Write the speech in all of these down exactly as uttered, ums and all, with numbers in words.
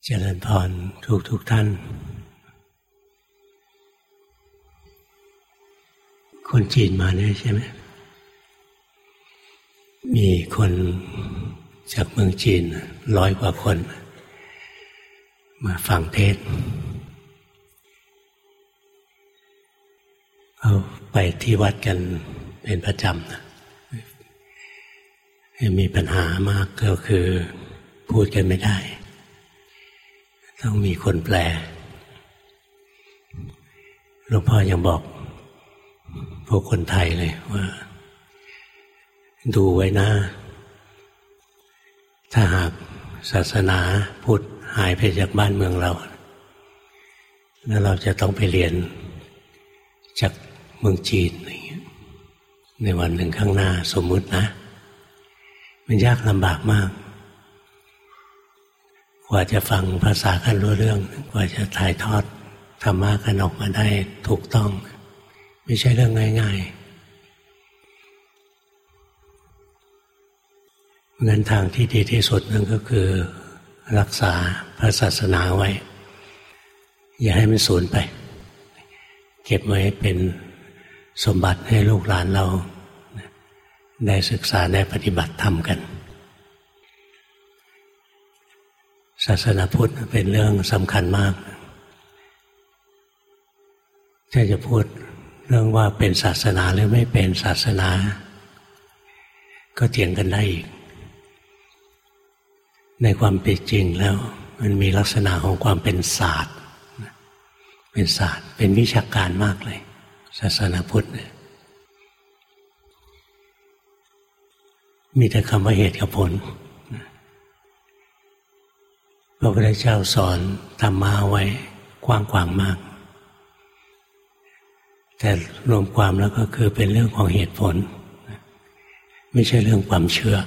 เจริญพรทุกทุกท่านคนจีนมาเนี่ยใช่ไหมมีคนจากเมืองจีนร้อยกว่าคนมาฟังเทศน์เขาไปที่วัดกันเป็นประจำนะมีปัญหามากก็คือพูดกันไม่ได้ต้องมีคนแปลหลวงพ่อยังบอกพวกคนไทยเลยว่าดูไว้นะถ้าหากศาสนาพุทธหายไปจากบ้านเมืองเราแล้วเราจะต้องไปเรียนจากเมืองจีนอะไรเงี้ยในวันหนึ่งข้างหน้าสมมุตินะมันยากลำบากมากกว่าจะฟังภาษากันรู้เรื่องกว่าจะถ่ายทอดธรรมะกันออกมาได้ถูกต้องไม่ใช่เรื่องง่ายๆงั้นทางที่ดีที่สุดนั่นก็คือรักษาพระศาสนาไว้อย่าให้มันสูญไปเก็บไว้เป็นสมบัติให้ลูกหลานเราได้ศึกษาได้ปฏิบัติธรรมกันศาสนาพุทธเป็นเรื่องสำคัญมากถ้าจะพูดเรื่องว่าเป็นศาสนาหรือไม่เป็นศาสนาก็เถียงกันได้อีกในความเป็นจริงแล้วมันมีลักษณะของความเป็นศาสตร์เป็นศาสตร์เป็นวิชาการมากเลยศาสนาพุทธเนี่ยมีแต่คำว่าเหตุกับผลพระพุทธเจ้าสอนธรรมะไว้กว้างขวางมากแต่รวมความแล้วก็คือเป็นเรื่องของเหตุผลไม่ใช่เรื่องความเชื่อ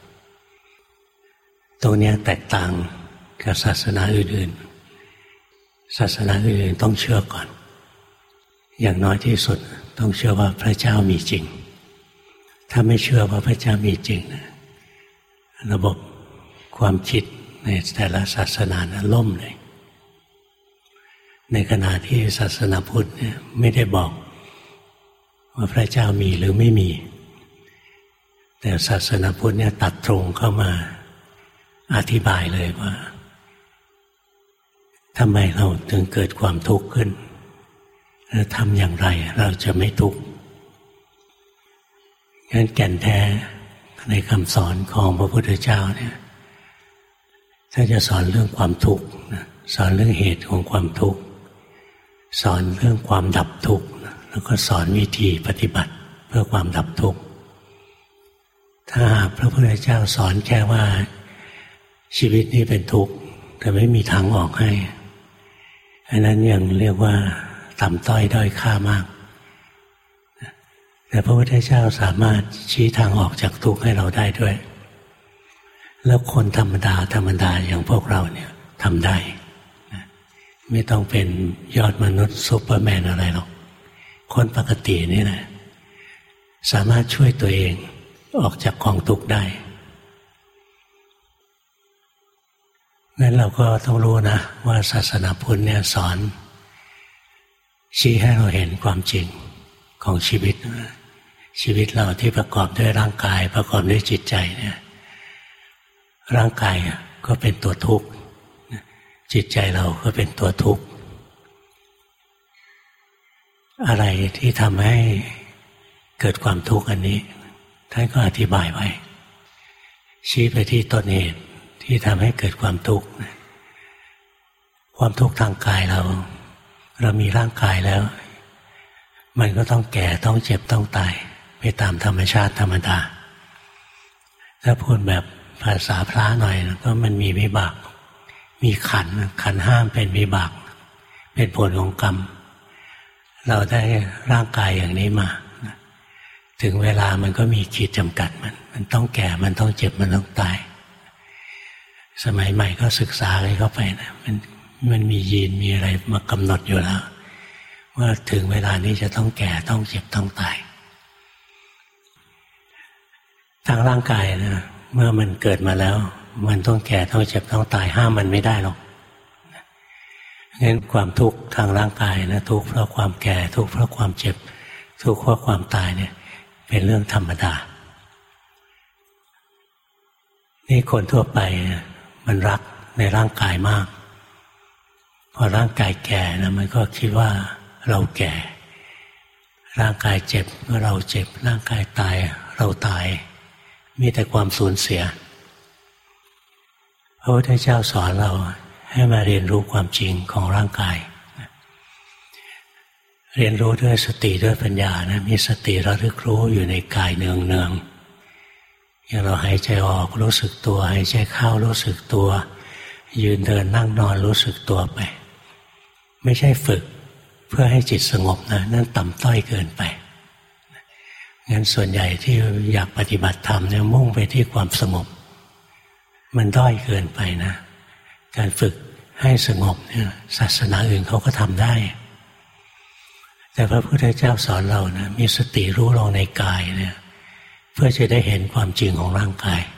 ตรงนี้แตกต่างกับศาสนาอื่นๆศาสนาอื่นๆต้องเชื่อก่อนอย่างน้อยที่สุดต้องเชื่อว่าพระเจ้ามีจริงถ้าไม่เชื่อว่าพระเจ้ามีจริงนะระบบความคิดในแต่ละศาสนานะล่มเลยในขณะที่ศาสนาพุทธเนี่ยไม่ได้บอกว่าพระเจ้ามีหรือไม่มีแต่ศาสนาพุทธเนี่ยตัดตรงเข้ามาอธิบายเลยว่าทำไมเราถึงเกิดความทุกข์ขึ้นและทำอย่างไรเราจะไม่ทุกข์งั้นแก่นแท้ในคำสอนของพระพุทธเจ้าเนี่ยถ้าจะสอนเรื่องความทุกข์สอนเรื่องเหตุของความทุกข์สอนเรื่องความดับทุกข์แล้วก็สอนวิธีปฏิบัติเพื่อความดับทุกข์ถ้าหากพระพุทธเจ้าสอนแค่ว่าชีวิตนี้เป็นทุกข์แต่ไม่มีทางออกให้อันนั้นยังเรียกว่าต่ำต้อยด้อยค่ามากแต่พระพุทธเจ้าสามารถชี้ทางออกจากทุกข์ให้เราได้ด้วยแล้วคนธรรมดาธรรมดาอย่างพวกเราเนี่ยทำได้ไม่ต้องเป็นยอดมนุษย์ซุปเปอร์แมนอะไรหรอกคนปกตินี่แหละสามารถช่วยตัวเองออกจากกองทุกข์ได้งั้นเราก็ต้องรู้นะว่าศาสนาพุทธเนี่ยสอนชี้ให้เราเห็นความจริงของชีวิตชีวิตเราที่ประกอบด้วยร่างกายประกอบด้วยจิตใจเนี่ยร่างกายก็เป็นตัวทุกข์จิตใจเราก็เป็นตัวทุกข์อะไรที่ทำให้เกิดความทุกข์อันนี้ท่านก็อธิบายไว้ชี้ไปที่ต้นเหตุที่ทำให้เกิดความทุกข์ความทุกข์ทางกายเราเรามีร่างกายแล้วมันก็ต้องแก่ต้องเจ็บต้องตายไปตามธรรมชาติธรรมดาถ้าพูดแบบภาษาพระหน่อยก็มันมีวิบากมีขันธ์ขันธ์ห้ามเป็นวิบากเป็นผลของกรรมเราได้ร่างกายอย่างนี้มาถึงเวลามันก็มีขีดจำกัดมันมันต้องแก่มันต้องเจ็บมันต้องตายสมัยใหม่ก็ศึกษาอะไรเข้าไปนะมันมันมียีนมีอะไรมากำหนดอยู่แล้วว่าถึงเวลานี้จะต้องแก่ต้องเจ็บต้องตายทางร่างกายนะเมื่อมันเกิดมาแล้วมันต้องแก่ต้องเจ็บต้องตายห้ามมันไม่ได้หรอกงั้นความทุกข์ทางร่างกายนะทุกข์เพราะความแก่ทุกข์เพราะความเจ็บทุกข์เพราะความตายเนี่ยเป็นเรื่องธรรมดานี่คนทั่วไปมันรักในร่างกายมากพอร่างกายแก่นะมันก็คิดว่าเราแก่ร่างกายเจ็บเมื่อเราเจ็บร่างกายตายเราตายมีแต่ความสูญเสียพระพุทธเจ้าสอนเราให้มาเรียนรู้ความจริงของร่างกายเรียนรู้ด้วยสติด้วยปัญญานะมีสติระลึกรู้อยู่ในกายเนืองเนืองอย่างเราหายใจออกรู้สึกตัวหายใจเข้ารู้สึกตัวยืนเดินนั่งนอนรู้สึกตัวไปไม่ใช่ฝึกเพื่อให้จิตสงบนะนั่นต่ำต้อยเกินไปงั้นส่วนใหญ่ที่อยากปฏิบัติธรรมเนี่ยมุ่งไปที่ความสงบมันด้อยเกินไปนะการฝึกให้สงบเนี่ยศาสนาอื่นเขาก็ทำได้แต่พระพุทธเจ้าสอนเรานะมีสติรู้ลงในกายเนี่ยเพื่อจะได้เห็นความจริงของร่างกาย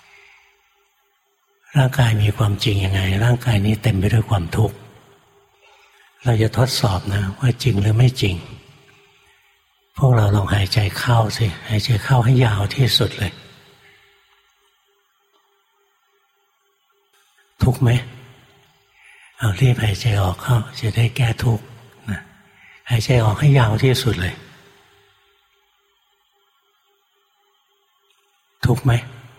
ร่างกายมีความจริงยังไงร่างกายนี้เต็มไปด้วยความทุกข์เราจะทดสอบนะว่าจริงหรือไม่จริงพวกเราลองหายใจเข้าสิหายใจเข้าให้ยาวที่สุดเลยทุกข์ไหมเอารีบหายใจออกเข้าจะได้แก้ทุกข์นะหายใจออกให้ยาวที่สุดเลยทุกข์ไหม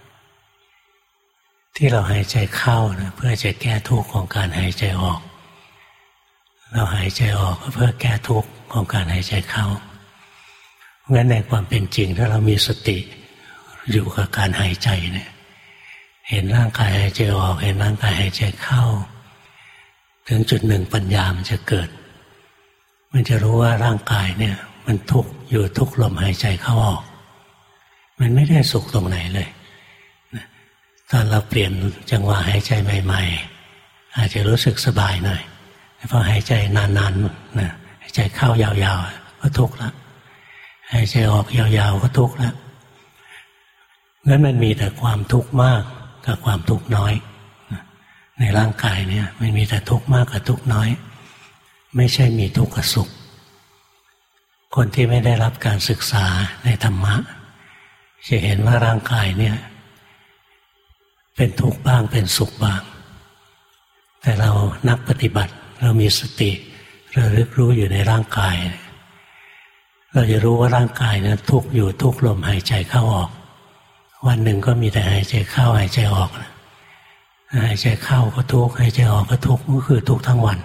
ที่เราหายใจเข้านะเพื่อจะแก้ทุกข์ของการหายใจออกเราหายใจออกเพื่อแก้ทุกข์ของการหายใจเข้าเพราะงั้นในความเป็นจริงถ้าเรามีสติอยู่กับการหายใจเนี่ยเห็นร่างกายหายใจออกเห็นร่างกายหายใจเข้าถึงจุดหนึ่งปัญญามันจะเกิดมันจะรู้ว่าร่างกายเนี่ยมันทุกข์อยู่ทุกลมหายใจเข้าออกมันไม่ได้สุขตรงไหนเลยตอนเราเปลี่ยนจังหวะหายใจใหม่ๆอาจจะรู้สึกสบายหน่อยพอหายใจนานๆนะหายใจเข้ายาวๆก็ทุกข์แล้วหายใจออกยาวๆก็ทุกข์แล้วงั้นมันมีแต่ความทุกข์มากกับความทุกข์น้อยในร่างกายเนี่ยมันมีแต่ทุกข์มากกับทุกข์น้อยไม่ใช่มีทุกข์กับสุขคนที่ไม่ได้รับการศึกษาในธรรมะจะเห็นว่าร่างกายเนี่ยเป็นทุกข์บ้างเป็นสุขบ้างแต่เรานักปฏิบัติเรามีสติระลึกรู้อยู่ในร่างกายเราจะรู้ว่าร่างกายนั้นทุกข์อยู่ทุกลมหายใจเข้าออกวันหนึ่งก็มีแต่หายใจเข้าหายใจออกหายใจเข้าก็ทุกข์หายใจออกก็ทุกข์ก็คือทุกข์ทั้งวัน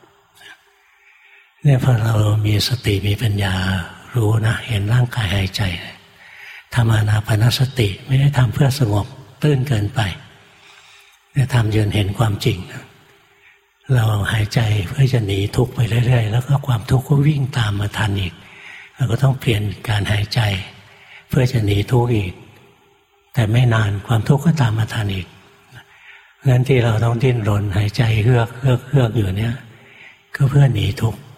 เนี่ยพอเรามีสติมีปัญญารู้นะเห็นร่างกายหายใจทำอานาปานสติไม่ได้ทำเพื่อสงบตื้นเกินไปแต่ทำจนเห็นความจริงเราหายใจเพื่อจะหนีทุกข์ไปเรื่อยๆแล้วก็ความทุกข์ก็วิ่งตามมาทันอีกเราก็ต้องเปลี่ยนการหายใจเพื่อจะหนีทุกข์อีกแต่ไม่นานความทุกข์ก็ตามมาทันอีกงั้นที่เราต้องดิ้นรนหายใจเฮือกเฮือกเฮือกอยู่เนี่ยก็เพื่อหนีทุกข์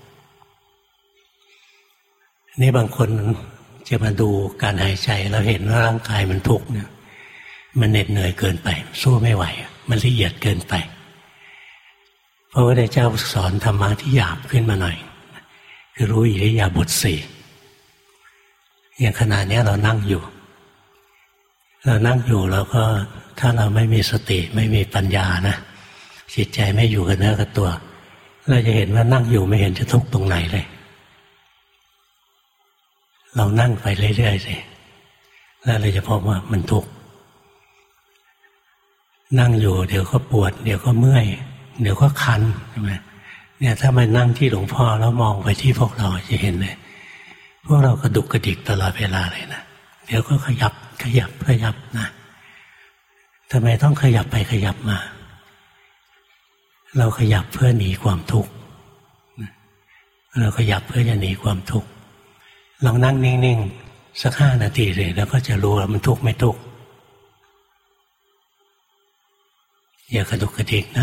นี่บางคนจะมาดูการหายใจเราเห็นว่าร่างกายมันทุกข์เนี่ยมันเหน็ดเหนื่อยเกินไปสู้ไม่ไหวมันละเอียดเกินไปพระพุทธเจ้าสอนธรรมะที่หยาบขึ้นมาหน่อยคือรู้อิริยาบถสี่อย่างขณะนี้เรานั่งอยู่เรานั่งอยู่เราก็ถ้าเราไม่มีสติไม่มีปัญญานะจิตใจไม่อยู่กับเนื้อกับตัวเราจะเห็นว่านั่งอยู่ไม่เห็นจะทุกข์ตรงไหนเลยเรานั่งไปเรื่อยๆสิแล้วเราจะพบว่ามันทุกข์นั่งอยู่เดี๋ยวก็ปวดเดี๋ยวก็เมื่อยเดี๋ยวก็คันใช่ไหมเนี่ยถ้ามานั่งที่หลวงพ่อแล้วมองไปที่พวกเราจะเห็นเลยพวกเรากระดุกกระดิกตลอดเวลาเลยนะเดี๋ยวก็ขยับขยับขยับนะทำไมต้องขยับไปขยับมาเราขยับเพื่อหนีความทุกข์เราขยับเพื่อจะหนีความทุกข์ลองนั่งนิ่งๆสักห้านาทีเลยแล้วก็จะรู้ว่ามันทุกข์ไม่ทุกข์อย่ากระดุกกระดิกนะ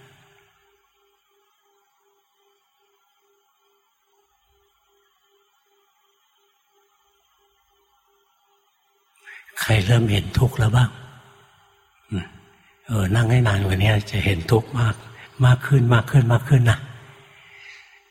ใครเริ่มเห็นทุกข์แล้วบ้างเออนั่งให้นานกว่านี้จะเห็นทุกข์มากมากขึ้นมากขึ้นมากขึ้นนะ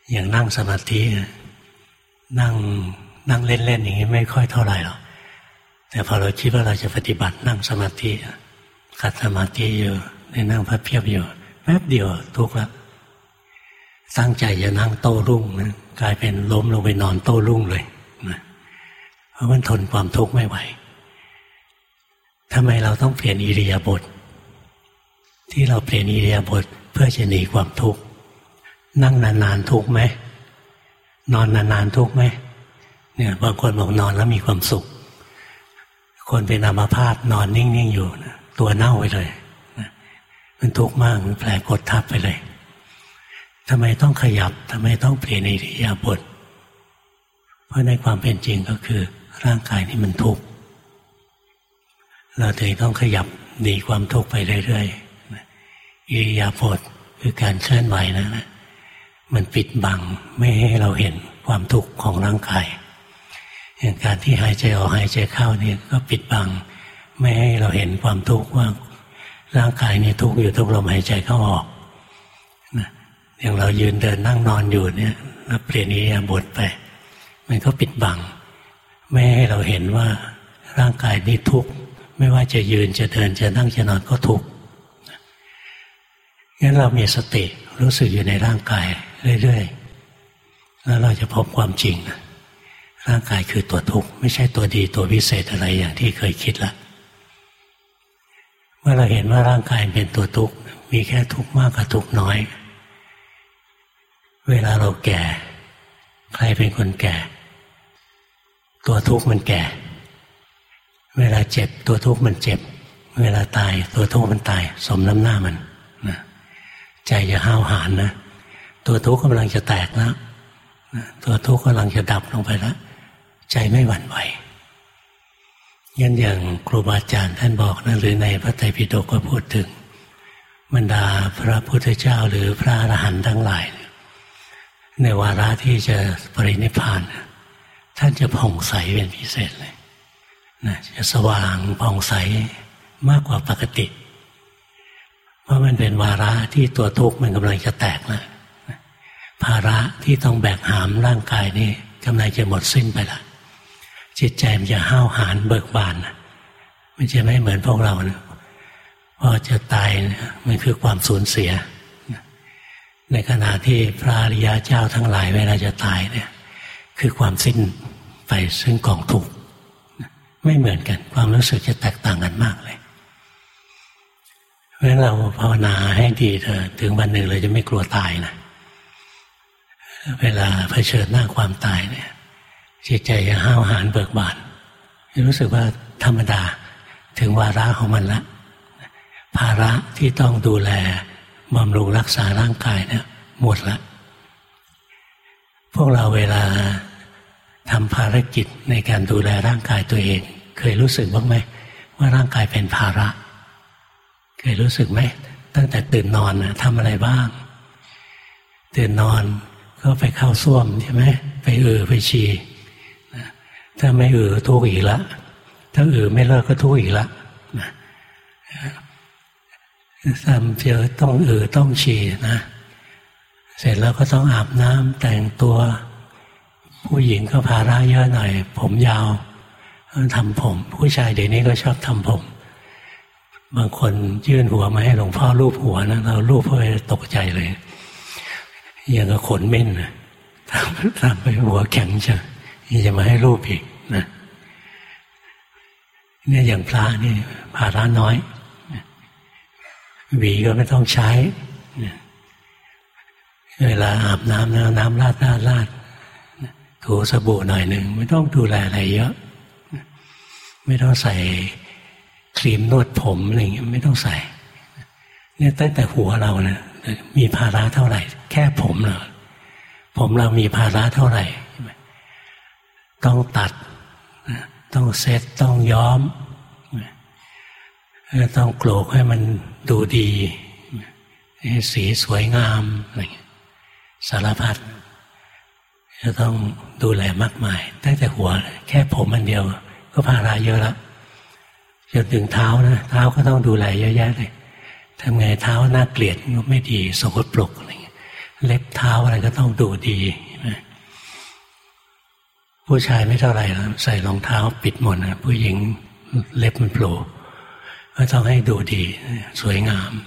อย่างนั่งสมาธินั่งนั่งเล่นๆอย่างนี้ไม่ค่อยเท่าไหร่หรอกแต่พอเราคิดว่าเราจะปฏิบัตินั่งสมาธิขัดสมาธิอยู่ในนั่งพับเพียบอยู่แป๊บเดียวทุกข์แล้วตั้งใจจะนั่งโต้รุ่งนะกลายเป็นล้มลงไปนอนโต้รุ่งเลยนะเพราะมันทนความทุกข์ไม่ไหวทำไมเราต้องเปลี่ยนอิริยาบถที่เราเปลี่ยนอิริยาบถเพื่อจะหนีความทุกข์นั่งนานๆทุกข์ไหมนอนนานๆทุกข์ไหมเนี่ยบางคนบอกนอนแล้วมีความสุขคนเป็นอัมพาตนอนนิ่งๆอยู่นะตัวเน่าไปเลยนะมันทุกข์มากมันแผลกดทับไปเลยทำไมต้องขยับทำไมต้องเปลี่ยนอิริยาบถเพราะในความเป็นจริงก็คือร่างกายนี่มันทุกข์เราถึงต้องขยับหนีความทุกข์ไปเรื่อยๆอิริยาบถคือการเคลื่อนไหวนะนะมันปิดบังไม่ให้เราเห็นความทุกข์ของร่างกายอย่างการที่หายใจออกหายใจเข้านี่ก็ปิดบังไม่ให้เราเห็นความทุกข์ว่าร่างกายนี่ทุกข์อยู่ทุกลมหายใจเข้าออกนะอย่างเรายืนเดินนั่งนอนอยู่เนี่ยเราเปลี่ยนอิริยาบถไปมันก็ปิดบังไม่ให้เราเห็นว่าร่างกายนี่ทุกข์ไม่ว่าจะยืนจะเดินจะนั่งจะนอนก็ทุกข์งั้นเรามีสติรู้สึกอยู่ในร่างกายเรื่อยๆแล้วเราจะพบความจริงนะร่างกายคือตัวทุกข์ไม่ใช่ตัวดีตัวพิเศษอะไรอย่างที่เคยคิดละเมื่อเราเห็นว่าร่างกายเป็นตัวทุกข์มีแค่ทุกข์มากกับทุกข์น้อยเวลาเราแก่ใครเป็นคนแก่ตัวทุกข์มันแก่เวลาเจ็บตัวทุกข์มันเจ็บเวลาตายตัวทุกข์มันตายสมน้ำหน้ามันนะใจจะห้าวหาญนะตัวทุกข์กำลังจะแตกแล้วตัวทุกข์กำลังจะดับลงไปแล้วใจไม่หวั่นไหวงั้นอย่างครูบาอาจารย์ท่านบอกนะหรือในพระไตรปิฎกก็พูดถึงบรรดาพระพุทธเจ้าหรือพระอรหันต์ทั้งหลายในวาระที่จะปรินิพพานท่านจะผ่องใสเป็นพิเศษเลยนะจะสว่างผ่องใสมากกว่าปกติเพราะมันเป็นวาระที่ตัวทุกข์มันกำลังจะแตกแล้วภาระที่ต้องแบกหามร่างกายนี่กำลังจะหมดสิ้นไปละจิตใจมันจะห้าวหาญเบิกบานนะมันจะไม่เหมือนพวกเรานะพอจะตายนะมันคือความสูญเสียในขณะที่พระอริยเจ้าทั้งหลายเวลาจะตายเนี่ยคือความสิ้นไปซึ่งกองทุกข์ไม่เหมือนกันความรู้สึกจะแตกต่างกันมากเลยเพราะฉะนั้นเราภาวนาให้ดีเถอะถึงวันหนึ่งเราจะไม่กลัวตายนะเวลาเผชิญหน้าความตายเนี่ยจิตใจจะห้าวหาญเบิกบานรู้สึกว่าธรรมดาถึงวาระของมันละภาระที่ต้องดูแลบำรุงรักษาร่างกายเนี่ยหมดละพวกเราเวลาทำภารกิจในการดูแลร่างกายตัวเองเคยรู้สึกบ้างไหมว่าร่างกายเป็นภาระเคยรู้สึกไหมตั้งแต่ตื่นนอนนะทำอะไรบ้างตื่นนอนก็ไปเข้าส้วมใช่ไหมไปเอือไปฉี่ถ้าไม่เอือทุกข์อีกละถ้าเอือไม่เลิกก็ทุกข์อีกละทำเจอต้องเอือต้องฉี่นะเสร็จแล้วก็ต้องอาบน้ำแต่งตัวผู้หญิงก็ภาระเยอะหน่อยผมยาวทำผมผู้ชายเดี๋ยวนี้ก็ชอบทำผมบางคนยื่นหัวมาให้หลวงพ่อลูบหัวนะเราลูบเพื่อตกใจเลยอย่างกับขนเม่นนะทำทำไปหัวแข็งเชียวนี่จะมาให้รูปอีกนะเนี่ยอย่างพระนี่ภาระน้อยหวีก็ไม่ต้องใช้เวลาอาบน้ำนะน้ำราดราดราดถูสบู่หน่อยหนึ่งไม่ต้องดูแลอะไรเยอะไม่ต้องใส่ครีมนวดผมอะไรอย่างเงี้ยไม่ต้องใส่เนี่ยตั้งแต่หัวเรานะมีภาระเท่าไหร่แค่ผมเราผมเรามีภาระเท่าไหร่ต้องตัดต้องเซ็ตต้องย้อมต้องโกรกให้มันดูดีให้สีสวยงามอะไรอย่างเงี้ยสารพัดจะต้องดูแลมากมายตั้งแต่หัวแค่ผมอันเดียวก็ภาระเยอะแล้วจนถึงเท้านะเท้าก็ต้องดูแลเยอะแยะเลยทำไงเท้าน่าเกลียดก็ไม่ดีสกปรกอะไรเงี้ยเล็บเท้าอะไรก็ต้องดูดีผู้ชายไม่เท่าไหร่แล้วใส่รองเท้าปิดหมดนะผู้หญิงเล็บมันโผล่ก็ต้องให้ดูดีสวยงาม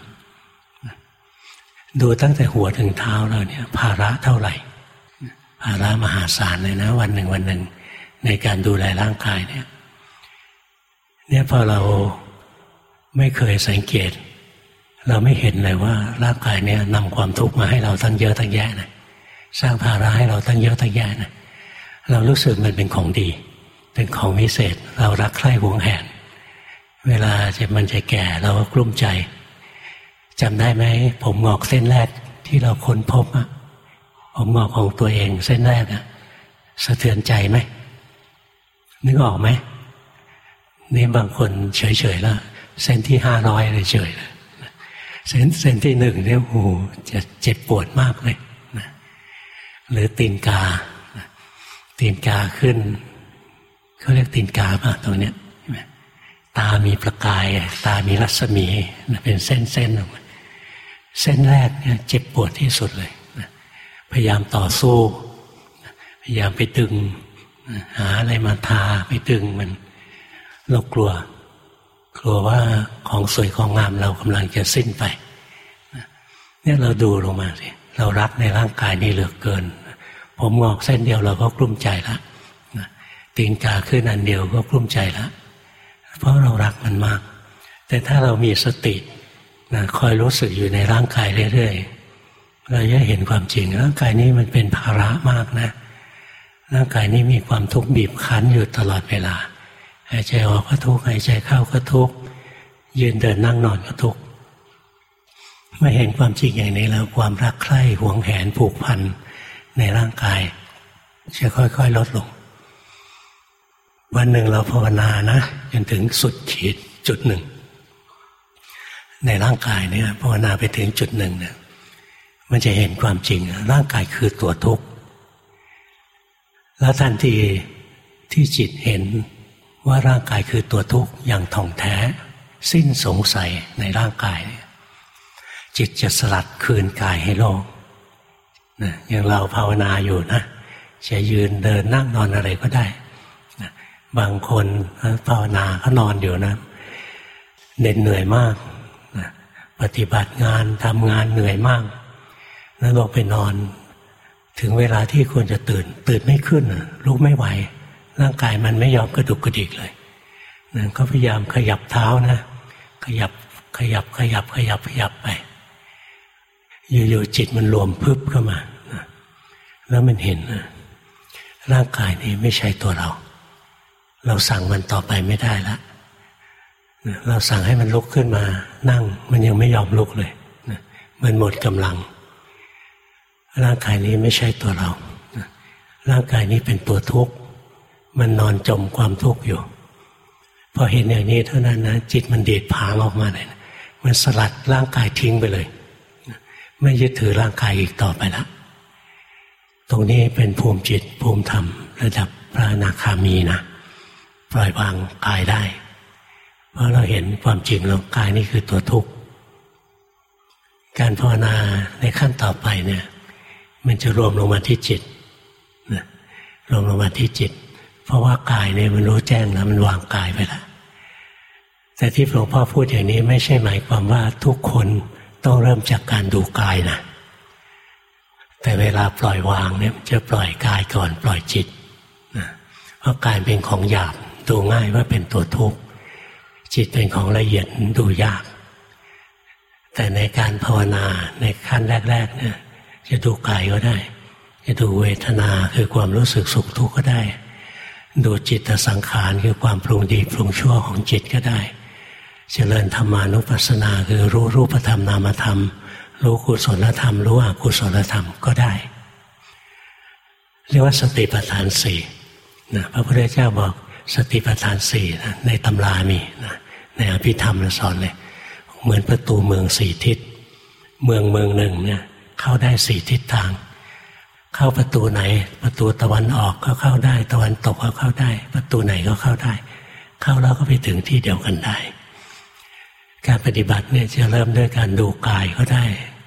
ดูตั้งแต่หัวถึงเท้าเราเนี่ยภาระเท่าไหร่ภาระมหาศาลเลยนะวันหนึ่งวันหนึ่งในการดูแลร่างกายเนี่ยเนี่ยพอเราไม่เคยสังเกตเราไม่เห็นเลยว่าร่างกายเนี่ยนำความทุกข์มาให้เราตั้งเยอะตั้งแยะนะสร้างภาระให้เราตั้งเยอะตั้งแยะนะเรารู้สึกมันเป็นของดีเป็นของวิเศษเรารักใคร่หวงแหนเวลาจะมันจะแก่เราก็กลุ้มใจจำได้ไหมผมงอกเส้นแรกที่เราค้นพบอะผมงอกของตัวเองเส้นแรกอะสะเทือนใจไหมนึกออกไหมนี่บางคนเฉยๆแล้วเส้นที่ห้าร้อยเลยเฉยเลยเส้นเส้นที่หนึ่งเนี่ยโอ้โหจะเจ็บปวดมากเลยนะหรือตีนกาตีนกาขึ้นเขาเรียกตีนกาป่ะตรงเนี้ยตามีประกายตามีรัศมีเป็นเส้นๆออกมาเส้นแรกเนี่ยเจ็บปวดที่สุดเลยพยายามต่อสู้พยายามไปดึงหาอะไรมาทาไปดึงมันเรากลัวกลัวว่าของสวยของงามเรากำลังจะสิ้นไปเนี่ยเราดูลงมาสิเรารักในร่างกายนี้เหลือเกินผมงอกเส้นเดียวเราก็กลุ้มใจละตีนกาขึ้นอันเดียวก็กลุ้มใจละเพราะเรารักมันมากแต่ถ้าเรามีสตินะคอยรู้สึกอยู่ในร่างกายเรื่อยๆเราจะเห็นความจริงร่างกายนี้มันเป็นภาระมากนะร่างกายนี้มีความทุกข์บีบคั้นอยู่ตลอดเวลาหายใจออกก็ทุกข์หายใจเข้าก็ทุกข์ยืนเดินนั่งนอนก็ทุกข์เมื่อเห็นความจริงอย่างนี้แล้วความรักใคร่หวงแหนผูกพันในร่างกายจะค่อยๆลดลงวันหนึ่งเราภาวนานะจนถึงสุดขีดจุดหนึ่งในร่างกายเนี่ยภาวนาไปถึงจุดหนึ่งเนี่ยมันจะเห็นความจริงร่างกายคือตัวทุกข์แล้วทันทีที่จิตเห็นว่าร่างกายคือตัวทุกข์อย่างท่องแท้สิ้นสงสัยในร่างกายจิตจะสลัดคืนกายให้โลกนะอย่างเราภาวนาอยู่นะจะยืนเดินนั่งนอนอะไรก็ได้นะบางคนภาวนาเขานอนอยู่นะเหน็ดเหนื่อยมากนะปฏิบัติงานทำงานเหนื่อยมากแล้วลงไปนอนถึงเวลาที่ควรจะตื่นตื่นไม่ขึ้นลุกไม่ไหวร่างกายมันไม่ยอมกระดุกกระดิกเลยนะก็พยายามขยับเท้านะขยับขยับขยับขยับขยับไปอยู่ๆจิตมันรวมพึบเข้ามานะแล้วมันเห็นนะร่างกายนี้ไม่ใช่ตัวเราเราสั่งมันต่อไปไม่ได้ละนะเราสั่งให้มันลุกขึ้นมานั่งมันยังไม่ยอมลุกเลยนะมันหมดกำลังร่างกายนี้ไม่ใช่ตัวเรานะร่างกายนี้เป็นตัวทุกข์มันนอนจมความทุกข์อยู่พอเห็นอย่างนี้เท่านั้นนะจิตมันเด็ดผางออกมาเลยนะมันสลัดร่างกายทิ้งไปเลยนะไม่ยึดถือร่างกายอีกต่อไปละตรงนี้เป็นภูมิจิตภูมิธรรมระดับพระอนาคามีนะปล่อยวางกายได้เพราะเราเห็นความจริงแล้วกายนี่คือตัวทุกข์การภาวนาในขั้นต่อไปเนี่ยมันจะรวมลงมาที่จิตนะรวมลงมาที่จิตเพราะว่ากายเนี่ยมันรู้แจ้งแล้วมันวางกายไปแล้วแต่ที่หลวงพ่อพูดอย่างนี้ไม่ใช่หมายความว่าทุกคนต้องเริ่มจากการดูกายนะแต่เวลาปล่อยวางเนี่ยจะปล่อยกายก่อนปล่อยจิตนะเพราะกายเป็นของหยาบดูง่ายว่าเป็นตัวทุกข์จิตเป็นของละเอียดดูยากแต่ในการภาวนาในขั้นแรกๆเนี่ยจะดูกายก็ได้จะดูเวทนาคือความรู้สึกสุขทุกข์ก็ได้ดูจิตสังขารคือความปรุงดีปรุงชั่วของจิตก็ได้เจริญธรรมานุปัสสนาคือรู้รูปธรรมนามธรรมรู้กุศลธรรมรู้อกุศลธรรมก็ได้เรียกว่าสติปัฏฐานสี่นะพระพุทธเจ้าบอกสติปัฏฐานสี่นะในตำรามีนะในอภิธรรมสอนเลยเหมือนประตูเมืองสี่ทิศเมืองเมืองหนึ่งเนี่ยเข้าได้สี่ทิศทางเข้าประตูไหนประตูตะวันออกก็เข้าได้ตะวันตกก็เข้าได้ประตูไหนก็เข้าได้เข้าแล้วก็ไปถึงที่เดียวกันได้การปฏิบัติเนี่ยจะเริ่มด้วยการดูกายก็ได้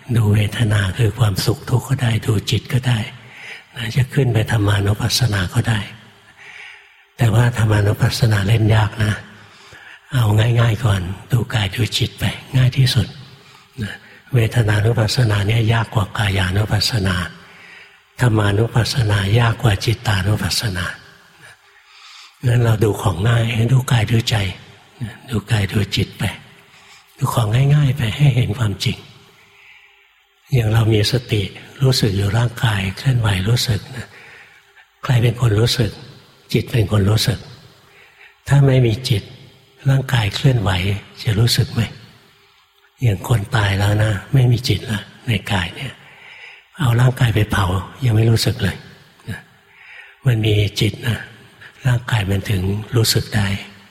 ดูเวทนาคือความสุขทุกข์ก็ได้ดูจิตก็ได้นะจะขึ้นไปธรรมานุปัสสนาก็ได้แต่ว่าธรรมานุปัสสนาเล่นยากนะเอาง่ายๆก่อนดูกายดูจิตไปง่ายที่สุดนะเวทนานุปัสสนาเนี่ยยากกว่ากายานุปัสสนาธรรมานุปัสสนายากกว่าจิตตานุปัสสนางั้นเราดูของง่ายดูกายดูใจดูกายดูจิตไปดูของง่ายๆไปให้เห็นความจริงอย่างเรามีสติรู้สึกอยู่ร่างกายเคลื่อนไหวรู้สึกนะใครเป็นคนรู้สึกจิตเป็นคนรู้สึกถ้าไม่มีจิตร่างกายเคลื่อนไหวจะรู้สึกไหมอย่างคนตายแล้วนะไม่มีจิตละในกายเนี่ยเอาร่างกายไปเผายังไม่รู้สึกเลยนะมันมีจิตนะร่างกายมันถึงรู้สึกได้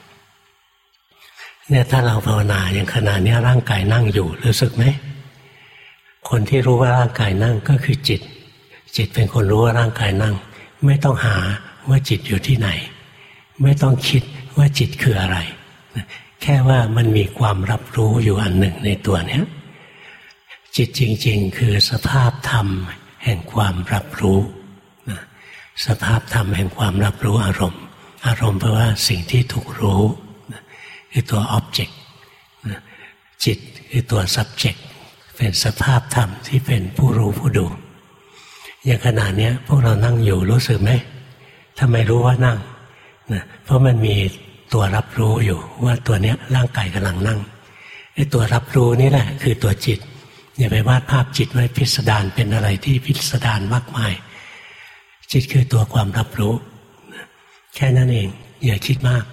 เนี่ยถ้าเราภาวนาอย่างขณะนี้ร่างกายนั่งอยู่รู้สึกไหมคนที่รู้ว่าร่างกายนั่งก็คือจิตจิตเป็นคนรู้ว่าร่างกายนั่งไม่ต้องหาว่าจิตอยู่ที่ไหนไม่ต้องคิดว่าจิตคืออะไรแค่ว่ามันมีความรับรู้อยู่อันหนึ่งในตัวเนี้ยจิตจริงๆคือสภาพธรรมแห่งความรับรู้นะสภาพธรรมแห่งความรับรู้อารมณ์อารมณ์แปลว่าสิ่งที่ถูกรู้นะคือตัว object นะจิตคือตัว subject เป็นสภาพธรรมที่เป็นผู้รู้ผู้ดูอย่างขณะนี้พวกเรานั่งอยู่รู้สึกไหมทำไมรู้ว่านั่งนะเพราะมันมีตัวรับรู้อยู่ว่าตัวเนี้ยร่างกายกำลังนั่งไอ้ตัวรับรู้นี่แหละคือตัวจิตอย่าไปวาดภาพจิตไว้พิสดารเป็นอะไรที่พิสดารมากมายจิตคือตัวความรับรู้แค่นั้นเองอย่าคิดมาก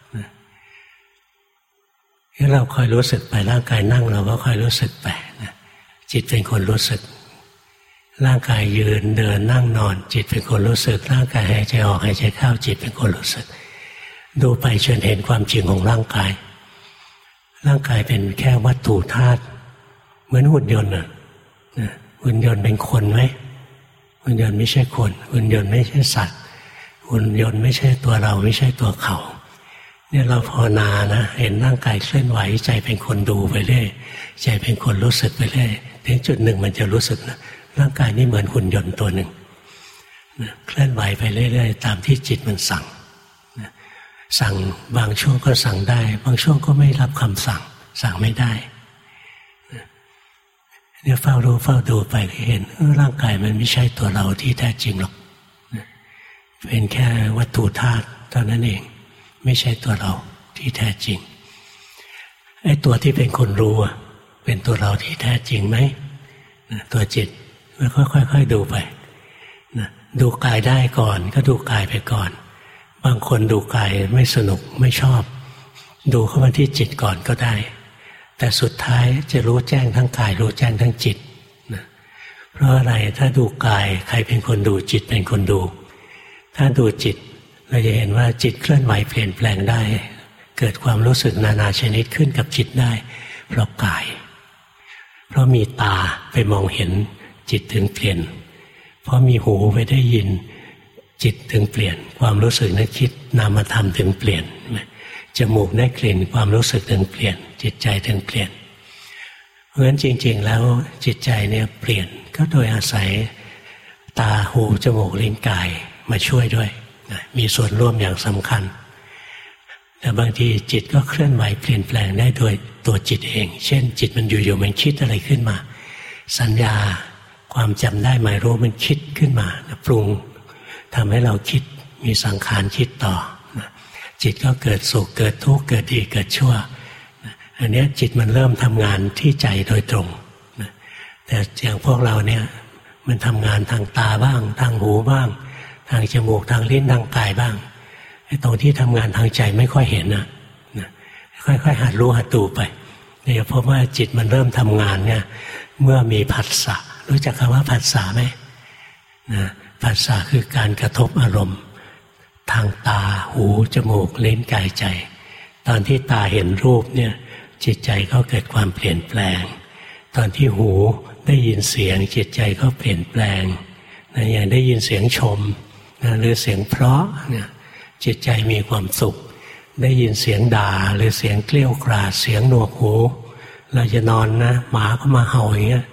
ถ้าเราคอยรู้สึกไปร่างกายนั่งเราก็คอยรู้สึกไปนะจิตเป็นคนรู้สึกร่างกายยืนเดินนั่งนอนจิตเป็นคนรู้สึกร่างกายหายใจออกหายใจเข้าจิตเป็นคนรู้สึกดูไปจนเห็นความจริงของร่างกายร่างกายเป็นแค่วัตถุธาตุเหมือนหุ่นยนต์น่ะหุ่นยนต์เป็นคนไหมหุ่นยนต์ไม่ใช่คนหุ่นยนต์ไม่ใช่สัตว์หุ่นยนต์ไม่ใช่ตัวเราไม่ใช่ตัวเขาเนี่ยเราภาวนานะเห็นร่างกายเคลื่อนไหวใจเป็นคนดูไปเรื่อยใจเป็นคนรู้สึกไปเรื่อยถึงจุดหนึ่งมันจะรู้สึกนะร่างกายนี่เหมือนหุ่นยนต์ตัวหนึ่งนะเคลื่อนไหวไปเรื่อยๆตามที่จิตมันสั่งนะสั่งบางช่วงก็สั่งได้บางช่วงก็ไม่รับคำสั่งสั่งไม่ได้นะเนี่ยเฝ้ารู้เฝ้าดูไปเห็นร่างกายมันไม่ใช่ตัวเราที่แท้จริงหรอกนะเป็นแค่วัตถุธาตุเท่านั้นเองไม่ใช่ตัวเราที่แท้จริงไอ้ตัวที่เป็นคนรู้เป็นตัวเราที่แท้จริงไหมนะตัวจิตมันค่อยๆดูไปนะดูกายได้ก่อนก็ดูกายไปก่อนบางคนดูกายไม่สนุกไม่ชอบดูเข้ามาที่จิตก่อนก็ได้แต่สุดท้ายจะรู้แจ้งทั้งกายรู้แจ้งทั้งจิตนะเพราะอะไรถ้าดูกายใครเป็นคนดูจิตเป็นคนดูถ้าดูจิตเราจะเห็นว่าจิตเคลื่อนไหวเปลี่ยนแปลงได้เกิดความรู้สึกนานาชนิดขึ้นกับจิตได้เพราะกายเพราะมีตาไปมองเห็นจิตถึงเปลี่ยนเพราะมีหูไปได้ยินจิตถึงเปลี่ยนความรู้สึกนึกคิดนามธรรมถึงเปลี่ยนจมูกได้กลิ่นความรู้สึกถึงเปลี่ยนจิตใจถึงเปลี่ยนเพราะฉะนั้นจริงๆแล้วจิตใจเนี่ยเปลี่ยนก็โดยอาศัยตาหูจมูกลิ้นกายมาช่วยด้วยมีส่วนร่วมอย่างสำคัญแต่บางทีจิตก็เคลื่อนไหวเปลี่ยนแปลงได้โดยตัวจิตเองเช่นจิตมันอยู่ๆมันคิดอะไรขึ้นมาสัญญาความจำได้หมายรู้มันคิดขึ้นมาปรุงทำให้เราคิดมีสังขารคิดต่อจิตก็เกิดสุขเกิดทุกข์เกิดดีเกิดชั่วอันนี้จิตมันเริ่มทำงานที่ใจโดยตรงแต่อย่างพวกเราเนี่ยมันทำงานทางตาบ้างทางหูบ้างทางจมูกทางลิ้นทางกายบ้างไอ้ตรงที่ทำงานทางใจไม่ค่อยเห็นนะนะค่อยๆหัดรู้หัดดูไปเนี่ยเพราะว่าจิตมันเริ่มทำงานเนี่ยเมื่อมีผัสสะรู้จักคำว่าผัสสะไหมนะผัสสะคือการกระทบอารมณ์ทางตาหูจมูกลิ้นกายใจตอนที่ตาเห็นรูปเนี่ยจิตใจก็เกิดความเปลี่ยนแปลงตอนที่หูได้ยินเสียงจิตใจก็เปลี่ยนแปลงนะอย่างได้ยินเสียงชมนะหรือเสียงเพราะเนี่ยจิตใจมีความสุขได้ยินเสียงด่าหรือเสียงเกลี้ยกล่อมเสียงหนวกหูเราจะนอนนะหมาก็มาเห่าอย่างเงี้ย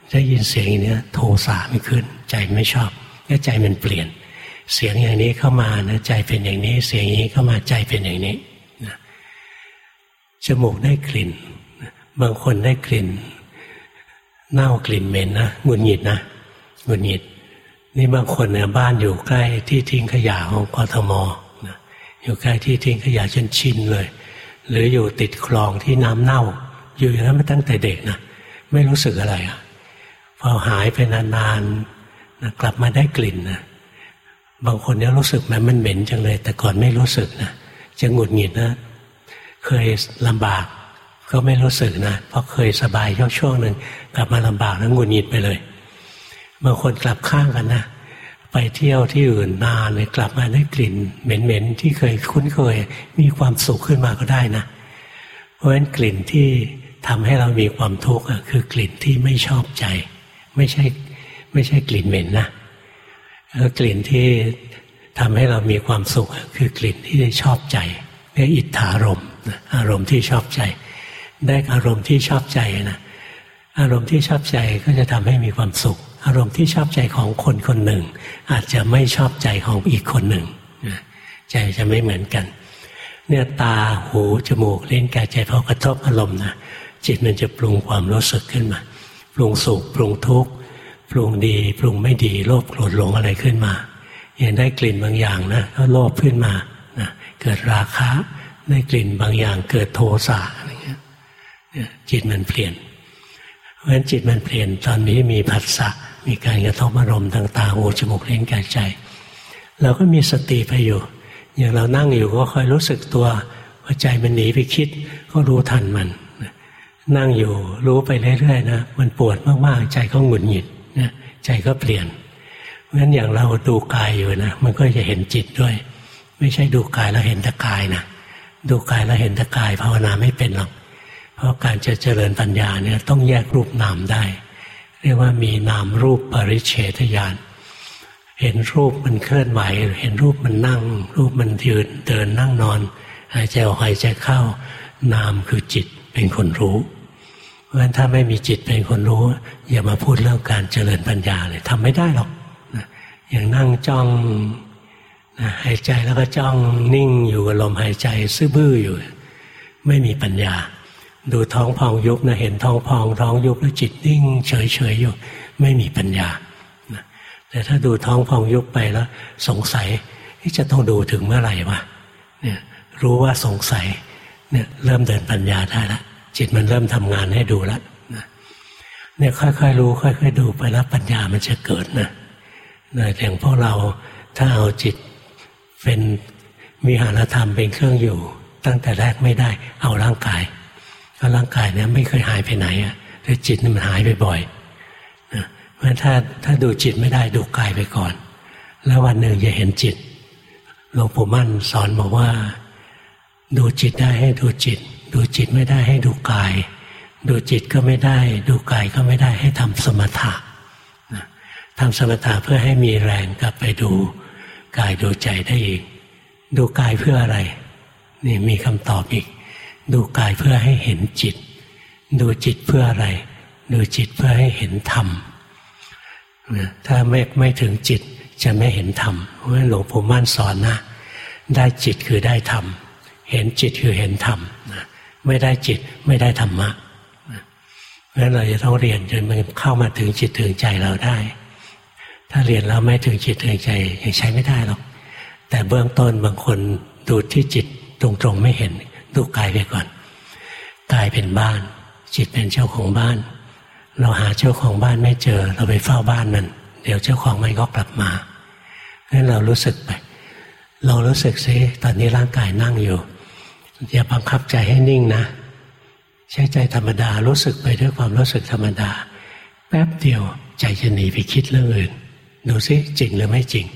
ได้ยินเสียงอย่างนี้โทสะไม่ขึ้นใจไม่ชอบแล้วใจมันเปลี่ยนเสียงอย่างนี้เข้ามานะใจเป็นอย่างนี้เสียงอย่างนี้เข้ามาใจเป็นอย่างนี้นะจมูกได้กลิ่นบางคนได้กลิ่นเน่ากลิ่นเหม็นนะหงุดหงิดนะหงุดหงิดนี่บางคนเนี่ยบ้านอยู่ใกล้ที่ทิ้งขยะของกทมนะอยู่ใกล้ที่ทิ้งขยะจนชินเลยหรืออยู่ติดคลองที่น้ำเน่าอยู่อย่างนั้นมาตั้งแต่เด็กนะไม่รู้สึกอะไรอ่ะพอหายไปนานๆนะกลับมาได้กลิ่นนะบางคนเนี่ยรู้สึกมันมันเหม็นจังเลยแต่ก่อนไม่รู้สึกนะจะหงุดหงิดนะเคยลำบากก็ไม่รู้สึกนะเพราะเคยสบายช่วงหนึ่งกลับมาลำบากแล้วหงุดหงิดไปเลยบางคนกลับข้างกันนะไปเที่ยวที่อื่นนานเลยกลับมาได้กลิ่นเหม็นๆที่เคยคุ้นเคยมีความสุขขึ้นมาก็ได้นะเพราะฉะนั้นกลิ่นที่ทำให้เรามีความทุกข์คือกลิ่นที่ไม่ชอบใจไม่ใช่ไม่ใช่กลิ่นเหม็นนะแล้วกลิ่นที่ทำให้เรามีความสุขคือกลิ่นที่ชอบใจเรียกอิทธารมณ์อารมณ์ที่ชอบใจได้อารมณ์ที่ชอบใจนะอารมณ์ที่ชอบใจก็จะทำให้มีความสุขอารมณ์ที่ชอบใจของคนคนหนึ่งอาจจะไม่ชอบใจของอีกคนหนึ่งใจจะไม่เหมือนกันเนี่ยตาหูจมูกลิ้นกายใจพอกระทบอารมณ์นะจิตมันจะปรุงความรู้สึกขึ้นมาปรุงสุขปรุงทุกข์ปรุงดีปรุงไม่ดีโลภโกรธหลงอะไรขึ้นมาอย่างได้กลิ่นบางอย่างนะก็โลภขึ้นมานะเกิดราคะได้กลิ่นบางอย่างเกิดโทสะอะไรเงี้ยจิตมันเปลี่ยนเพราะฉะนั้นจิตมันเปลี่ยนตอนนี้มีผัสสะมีการกระทบอารมณ์ทางตาหูจมูกลิ้นกายใจเราก็มีสติไปอยู่อย่างเรานั่งอยู่ก็คอยรู้สึกตัวว่าใจมันหนีไปคิดก็รู้ทันมันนั่งอยู่รู้ไปเรื่อยๆนะมันปวดมากๆใจก็หงุดหงิดนะใจก็เปลี่ยนเพราะฉะนั้นอย่างเราดูกายอยู่นะมันก็จะเห็นจิตด้วยไม่ใช่ดูกายแล้วเห็นแต่กายนะดูกายแล้วเห็นแต่กายภาวนาไม่เป็นหรอกเพราะการจะเจริญปัญญาเนี่ยต้องแยกรูปนามได้เรียกว่ามีนามรูปปริเฉทญาณเห็นรูปมันเคลื่อนไหวเห็นรูปมันนั่งรูปมันยืนเดินนั่งนอนหายใจออกหายใจเข้านามคือจิตเป็นคนรู้เพราะฉะนั้นถ้าไม่มีจิตเป็นคนรู้อย่ามาพูดเรื่องการเจริญปัญญาเลยทำไม่ได้หรอกนะอย่างนั่งจ้องนะหายใจแล้วก็จ้องนิ่งอยู่กับลมหายใจซื่อบื้ออยู่ไม่มีปัญญาดูท้องพองยุบนะเห็นท้องพองท้องยุบแล้วจิตนิ่งเฉยๆอยู่ไม่มีปัญญานะแต่ถ้าดูท้องพองยุบไปแล้วสงสัยที่จะต้องดูถึงเมื่อไหร่วะเนี่ยรู้ว่าสงสัยเนี่ยเริ่มเดินปัญญาได้ละจิตมันเริ่มทำงานให้ดูแล้วนะเนี่ยค่อยๆรู้ค่อยๆดูไปแล้วปัญญามันจะเกิดนะนะอย่างพวกเราถ้าเอาจิตเป็นวิหารธรรมเป็นเครื่องอยู่ตั้งแต่แรกไม่ได้เอาร่างกายเพราะร่างกายเนี่ยไม่เคยหายไปไหนอ่ะแต่จิตนี่มันหายไปบ่อยนะเพราะถ้าถ้าดูจิตไม่ได้ดูกายไปก่อนแล้ววันหนึ่งจะเห็นจิตหลวงปู่มั่นสอนบอกว่าดูจิตได้ให้ดูจิตดูจิตไม่ได้ให้ดูกายดูจิตก็ไม่ได้ดูกายก็ไม่ได้ให้ทำสมถะนะทำสมถะเพื่อให้มีแรงกลับไปดูกายดูใจได้อีกดูกายเพื่ออะไรนี่มีคำตอบอีกดูกายเพื่อให้เห็นจิตดูจิตเพื่ออะไรดูจิตเพื่อให้เห็นธรรมนะถ้าไม่ไม่ถึงจิตจะไม่เห็นธรรมเพราะฉะนั้นหลวงปู่มั่นสอนนะได้จิตคือได้ธรรมเห็นจิตคือเห็นธรรมนะไม่ได้จิตไม่ได้ธรรมะนะเพราะฉะนั้นเราจะต้องเรียนจนมันเข้ามาถึงจิตถึงใจเราได้ถ้าเรียนแล้วไม่ถึงจิตถึงใจยังใช้ไม่ได้หรอกแต่เบื้องต้นบางคนดูที่จิตตรงๆไม่เห็นดูกายไปก่อนกายเป็นบ้านจิตเป็นเจ้าของบ้านเราหาเจ้าของบ้านไม่เจอเราไปเฝ้าบ้านมันเดี๋ยวเจ้าของมันก็กลับมาเพราะฉะนั้นเรารู้สึกไปเรารู้สึกซิตอนนี้ร่างกายนั่งอยู่อย่าบังคับใจให้นิ่งนะใช้ใจธรรมดารู้สึกไปด้วยความรู้สึกธรรมดาแป๊บเดียวใจจะหนีไปคิดเรื่องอื่นดูซิจริงหรือไม่จริง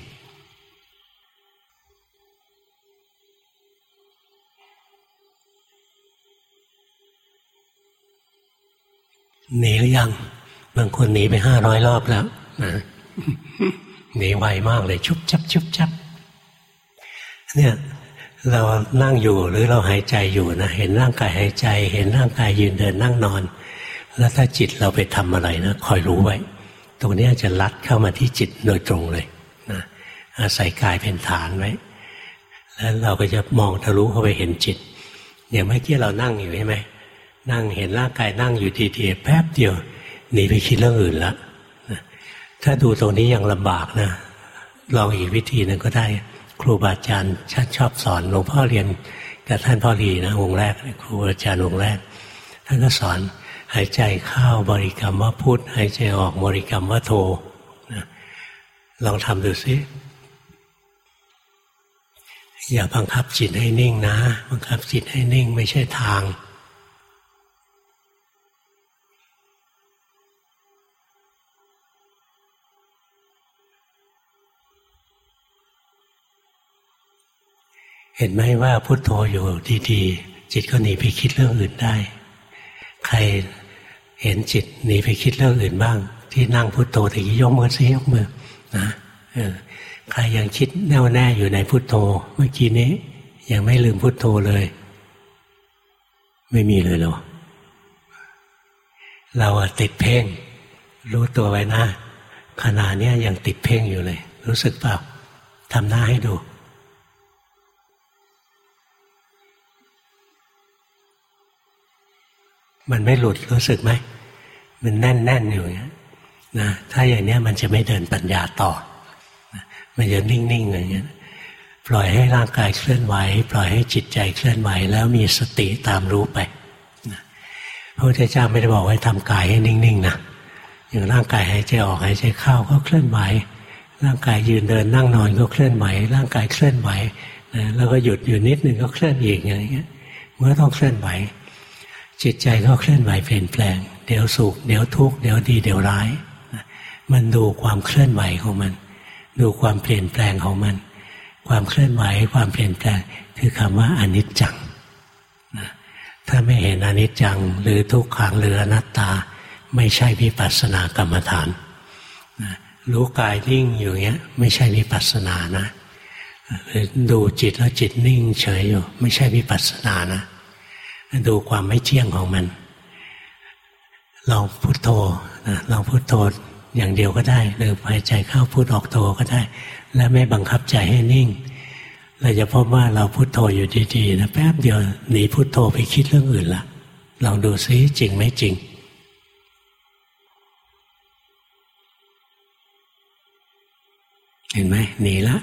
หนีหรือยังบางคนหนีไปห้าร้อยรอบแล้วนะหนีไวมากเลยชุบชับชุบชับเนี่ยเรานั่งอยู่หรือเราหายใจอยู่นะเห็นร่างกายหายใจเห็นร่างกายยืนเดินนั่งนอนแล้วถ้าจิตเราไปทำอะไรนะคอยรู้ไว้ตรงนี้จะลัดเข้ามาที่จิตโดยตรงเลยนะอาศัยกายเป็นฐานไว้แล้วเราก็จะมองทะลุเข้าไปเห็นจิตอย่างเมื่อกี้เรานั่งอยู่ใช่ไหมนั่งเห็นร่างกายนั่งอยู่ดีๆแป๊บเดียวหนีไปคิดเรื่องอื่นแล้วนะถ้าดูตรงนี้ยังลำบากนะลองอีกวิธีนึงก็ได้ครูบาอาจารย์ชชอบสอนหลวงพ่อเรียนกับท่านพ่อรีนะองค์แรกครูอาจารย์องค์แรกท่านก็สอนหายใจเข้าบริกรรมว่าพุทหายใจออกบริกรรมว่าโทนะลองทำดูสิอย่าบังคับจิตให้นิ่งนะบังคับจิตให้นิ่งไม่ใช่ทางเห็นไหมว่าพุทโธอยู่ดีๆจิตก็หนีไปคิดเรื่องอื่นได้ใครเห็นจิตหนีไปคิดเรื่องอื่นบ้างที่นั่งพุทโธถึงยกมือซิยกมือนะเออใครยังคิดแน่วแน่อยู่ในพุทโธเมื่อกี้นี้ยังไม่ลืมพุทโธเลยไม่มีเลยหรอเราติดเพ่งรู้ตัวไว้นะขณะนี้ยังติดเพ่งอยู่เลยรู้สึกเปล่าทำหน้าให้ดูมันไม่หลุดรู้สึกไหมมันแน่นๆอยู่อย่างนี้นะถ้าอย่างนี้มันจะไม่เดินปัญญาต่อมันจะนิ่งๆอย่างนี้ปล่อยให้ร่างกายเคลื่อนไหวปล่อยให้จิตใจเคลื่อนไหวแล้วมีสติตามรู้ไปพระพุทธเจ้าไม่ได้บอกให้ทำกายให้นิ่งๆนะอย่างร่างกายหายใจออกหายใจเข้าก็เคลื่อนไหวร่างกายยืนเดินนั่งนอนก็เคลื่อนไหวร่างกายเคลื่อนไหวแล้วก็หยุดอยู่นิดนึงก็เคลื่อนอีกอย่างเงี้ยเมื่อต้องเคลื่อนไหวจิตใจก็เคลื่อนไหวเปลี่ยนแปลงเดี๋ยวสุขเดี๋ยวทุกข์เดี๋ยวดีเดี๋ยวร้ายมันดูความเคลื่อนไหวของมันดูความเปลี่ยนแปลงของมันความเคลื่อนไหวความเปลี่ยนแปลงคือคำว่าอนิจจังนะถ้าไม่เห็นอนิจจังหรือทุกขังหรืออนัตตาไม่ใช่วิปัสสนากรรมฐานนะรู้กายนิ่งอยู่เงี้ยไม่ใช่วิปัสสนานะหรือดูจิตแล้วจิตนิ่งเฉยอยู่ไม่ใช่วิปัสสนานะดูความไม่เที่ยงของมันลองพุทโธนะลองพุทโธอย่างเดียวก็ได้หรือหายใจเข้าพุทออกโธก็ได้และไม่บังคับใจให้นิ่งเราจะพบว่าเราพุทโธอยู่ดีๆนะแป๊บเดียวหนีพุทโธไปคิดเรื่องอื่นละลองดูซิจริงไหมจริงเห็นไหมหนีละ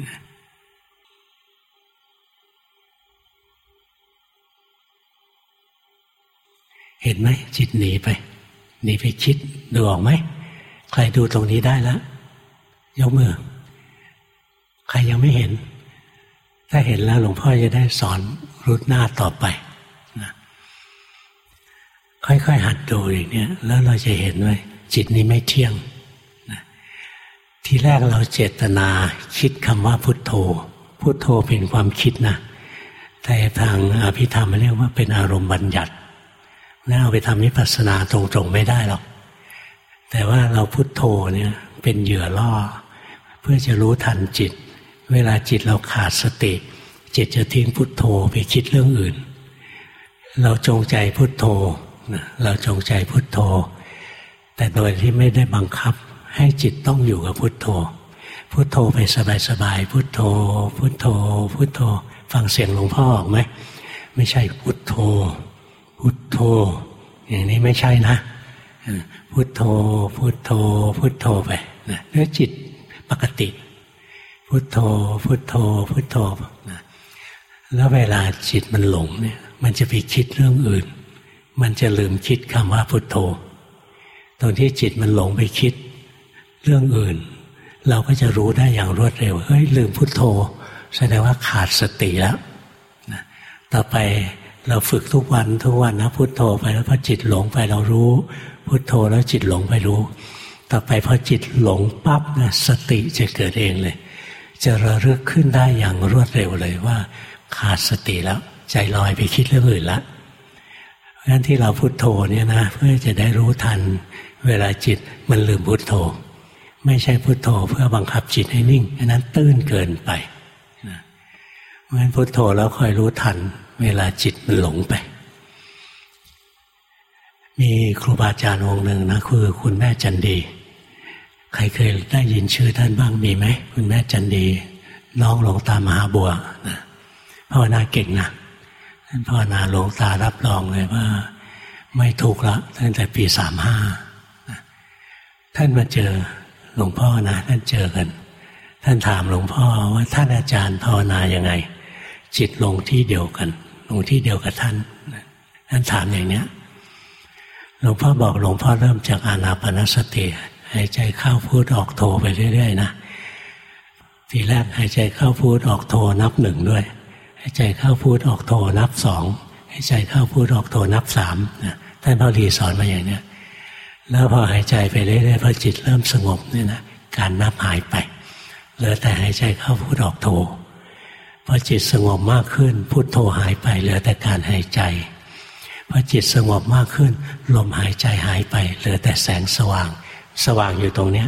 เห็นไหมจิตหนีไปหนีไปคิดดูออกไหมใครดูตรงนี้ได้แล้วยกมือใครยังไม่เห็นถ้าเห็นแล้วหลวงพ่อจะได้สอนรุดหน้าต่อไปนะค่อยๆหัดดูอย่างนี้แล้วเราจะเห็นว่าจิตนี้ไม่เที่ยงนะทีแรกเราเจตนาคิดคำว่าพุทโธพุทโธเป็นความคิดนะแต่ทางอภิธรรมเรียกว่าเป็นอารมณ์บัญญัติแล้วเอาไปทำวิปัสสนาตรงๆไม่ได้หรอกแต่ว่าเราพุทโธเนี่ยเป็นเหยื่อล่อเพื่อจะรู้ทันจิตเวลาจิตเราขาดสติจิตจะทิ้งพุทโธไปคิดเรื่องอื่นเราจงใจพุทโธนะเราจงใจพุทโธแต่โดยที่ไม่ได้บังคับให้จิตต้องอยู่กับพุทโธพุทโธไปสบายๆพุทโธพุทโธพุทโธฟังเสียงหลวงพ่อออกไหมไม่ใช่พุทโธพุทโธอย่างนี้ไม่ใช่นะพุทโธพุทโธพุทโธไปนะด้วยจิตปกติพุทโธพุทโธพุทโธนะแล้วเวลาจิตมันหลงเนี่ยมันจะไปคิดเรื่องอื่นมันจะลืมคิดคำว่าพุทโธตรงที่จิตมันหลงไปคิดเรื่องอื่นเราก็จะรู้ได้อย่างรวดเร็วเฮ้ยลืมพุทโธแสดงว่าขาดสติแล้วนะต่อไปเราฝึกทุกวันทุกวันนะพุทโธไปแล้วพอจิตหลงไปเรารู้พุทโธแล้วจิตหลงไปรู้ต่อไปพอจิตหลงปั๊บนะสติจะเกิดเองเลยจะระลึกขึ้นได้อย่างรวดเร็วเลยว่าขาดสติแล้วใจลอยไปคิดเรื่องอื่นละเพราะฉะนั้นที่เราพุทโธเนี่ยนะเพื่อจะได้รู้ทันเวลาจิตมันลืมพุทโธไม่ใช่พุทโธเพื่อบังคับจิตให้นิ่งอันนั้นตื้นเกินไปนะเพราะฉะนั้นพุทโธแล้วคอยรู้ทันเวลาจิตมันหลงไปมีครูบาอาจารย์องค์หนึ่งนะคือคุณแม่จันดีใครเคยได้ยินชื่อท่านบ้างมีไหมคุณแม่จันดีน้องหลวงตามหาบัวนะภาวนาเก่งนะท่านภาวนาหลวงตารับรองเลยว่าไม่ทุกข์ละตั้งแต่ปีสามห้าท่านมาเจอหลวงพ่อนะท่านเจอกันท่านถามหลวงพ่อว่าท่านอาจารย์ภาวนายังไงจิตลงที่เดียวกันลงที่เดียวกับท่านท่านถามอย่างเนี้ยหลวงพ่อบอกหลวงพ่อเริ่มจากอานาปานสติหายใจเข้าพูดออกโทไปเรื่อยๆนะทีแรกหายใจเข้าพูดออกโทนับหนึ่งด้วยหายใจเข้าพูดออกโทนับสองหายใจเข้าพูดออกโทนับสามนะท่านพระลีสอนมาอย่างเนี้ยแล้วพอหายใจไปเรื่อยๆพอจิตเริ่มสงบเนี่ยนะการนับหายไปเหลือแต่หายใจเข้าพูดออกโทพอจิตสงบมากขึ้นพุทโธหายไปเหลือแต่การหายใจพอจิตสงบมากขึ้นลมหายใจหายไปเหลือแต่แสงสว่างสว่างอยู่ตรงเนี้ย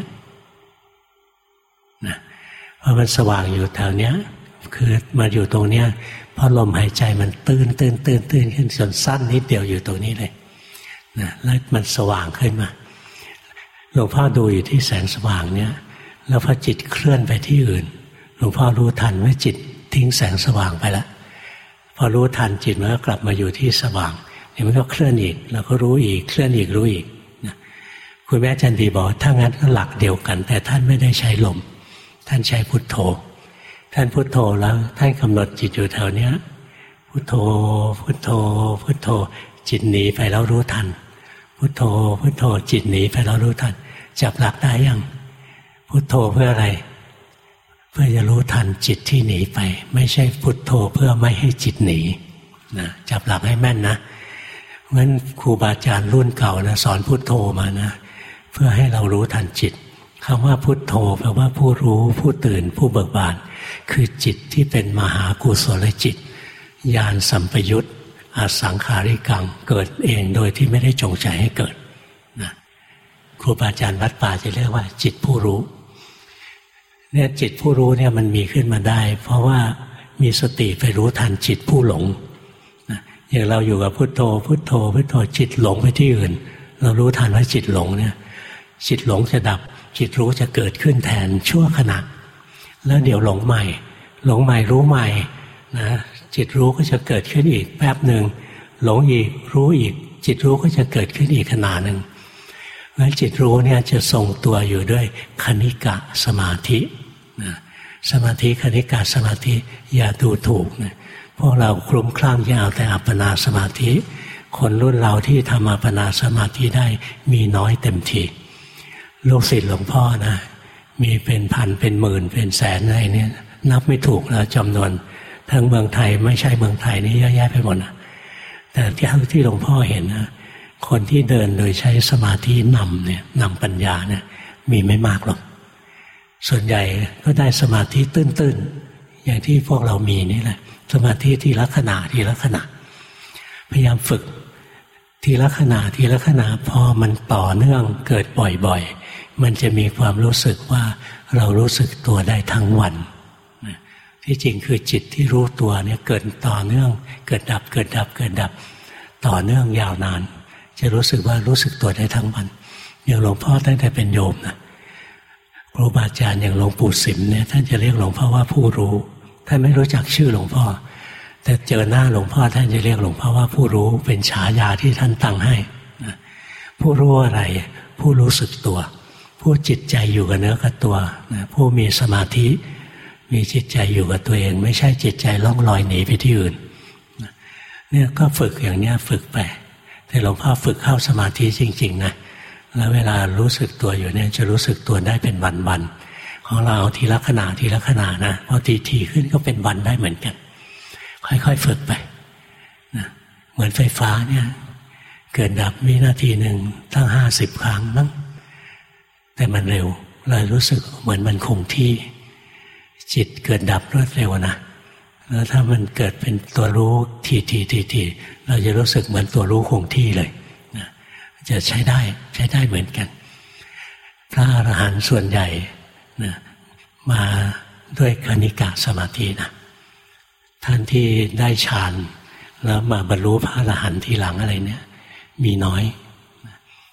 นะเพราะมันสว่างอยู่แถวเนี้ยคือมาอยู่ตรงเนี้ยเพราะลมหายใจมันตื้นตื้นตื้นตื้นขึ้นจนสั้นนิดเดียวอยู่ตรงนี้เลยนะแล้วมันสว่างขึ้นมาหลวงพ่อดูอยู่ที่แสงสว่างเนี้ยแล้วพอจิตเคลื่อนไปที่อื่นหลวงพ่อรู้ทันว่าจิตทิ้งแสงสว่างไปแล้วพอรู้ทันจิตมันก็กลับมาอยู่ที่สว่างเดี๋ยวมันก็เคลื่อนอีกแล้วก็รู้อีกเคลื่อนอีกรู้อีกนะคุณแม่จันดีบอกถ้างั้นก็หลักเดียวกันแต่ท่านไม่ได้ใช้ลมท่านใช้พุทโธท่านพุทโธแล้วท่านกำหนดจิตอยู่แถวเนี้ยพุทโธพุทโธพุทโธจิตหนีไปแล้วรู้ทันพุทโธพุทโธจิตหนีไปแล้วรู้ทันจับหลักได้ยังพุทโธเพื่ออะไรเพื่อจะรู้ทันจิตที่หนีไปไม่ใช่พุทโธเพื่อไม่ให้จิตหนีนะจับหลักให้แม่นนะงั้นครูบาอาจารย์รุ่นเก่านะสอนพุทโธมานะเพื่อให้เรารู้ทันจิตคำว่าพุทโธแปลว่าผู้รู้ผู้ตื่นผู้เบิกบานคือจิตที่เป็นมหากุศลจิตญาณสัมปยุตอสังขาริกังเกิดเองโดยที่ไม่ได้จงใจให้เกิดนะครูบาอาจารย์วัดป่าจะเรียกว่าจิตผู้รู้เนี่ยจิตผู้รู้เนี่ยมันมีขึ้นมาได้เพราะว่ามีสติไปรู้ทันจิตผู้หลงนะอย่างเราอยู่กับพุทโธพุทโธพุทโธจิตหลงไปที่อื่นเรารู้ทันว่าจิตหลงเนี่ยจิตหลงจะดับจิตรู้จะเกิดขึ้นแทนชั่วขณะแล้วเดี๋ยวหลงใหม่หลงใหม่รู้ใหม่นะจิตรู้ก็จะเกิดขึ้นอีกแป๊บหนึ่งหลงอีกรู้อีกจิตรู้ก็จะเกิดขึ้นอีกขณะหนึ่งเพราะฉะนั้นจิตรู้เนี่ยจะทรงตัวอยู่ด้วยคณิกะสมาธินะสมาธิคณิกะสมาธิอย่าดูถูกนะพวกเราคลุ้มคลั่งยาวแต่อัปปนาสมาธิคนรุ่นเราที่ทำอัปปนาสมาธิได้มีน้อยเต็มทีลูกศิษย์หลวงพ่อนะมีเป็นพันเป็นหมื่นเป็นแสนอะไรเนี่ยนับไม่ถูกแล้วจำนวนทั้งเมืองไทยไม่ใช่เมืองไทยนี่เยอะแยะไปหมดนะแต่ที่ที่หลวงพ่อเห็นนะคนที่เดินโดยใช้สมาธินำเนี่ยนำปัญญาเนี่ยมีไม่มากหรอกส่วนใหญ่ก็ได้สมาธิตื้นๆอย่างที่พวกเรามีนี่แหละสมาธิทีละขณะทีละขณะพยายามฝึกทีละขณะทีละขณะพอมันต่อเนื่องเกิดบ่อยๆมันจะมีความรู้สึกว่าเรารู้สึกตัวได้ทั้งวันที่จริงคือจิตที่รู้ตัวเนี่ยเกิดต่อเนื่องเกิดดับเกิดดับเกิดดับต่อเนื่องยาวนานจะรู้สึกว่ารู้สึกตัวได้ทั้งวันอย่างหลวงพ่อตั้งแต่เป็นโยมนะครูบาอาจารย์อย่างหลวงปู่สิมเนี่ยท่านจะเรียกหลวงพ่อว่าผู้รู้ท่านไม่รู้จักชื่อหลวงพ่อแต่เจอหน้าหลวงพ่อท่านจะเรียกหลวงพ่อว่าผู้รู้เป็นฉายาที่ท่านตั้งให้นะผู้รู้อะไรผู้รู้สึกตัวผู้จิตใจอยู่กับเนื้อกับตัวนะผู้มีสมาธิมีจิตใจอยู่กับตัวเองไม่ใช่จิตใจล่องลอยหนีไปที่อื่นนะเนี่ยก็ฝึกอย่างเนี้ยฝึกไปแต่หลวงพ่อฝึกเข้าสมาธิจริงๆนะแล้วเวลารู้สึกตัวอยู่เนี่ยจะรู้สึกตัวได้เป็นวันๆของเราทีละขณะทีละขณะนะพอทีๆขึ้นก็เป็นวันได้เหมือนกันค่อยๆฝึกไปนะเหมือนไฟฟ้าเนี่ยเกิดดับวินาทีหนึ่งตั้งห้าสิบครั้งมั้งแต่มันเร็วเรารู้สึกเหมือนมันคงที่จิตเกิดดับรวดเร็วนะแล้วถ้ามันเกิดเป็นตัวรู้ทีๆๆๆเราจะรู้สึกเหมือนตัวรู้คงที่เลยนะจะใช้ได้ใช้ได้เหมือนกันพระอรหันต์ส่วนใหญ่นะมาด้วยคณิกะสมาธินะท่านที่ได้ฌานแล้วมาบรรลุพระอรหันต์ทีหลังอะไรเนี่ยมีน้อย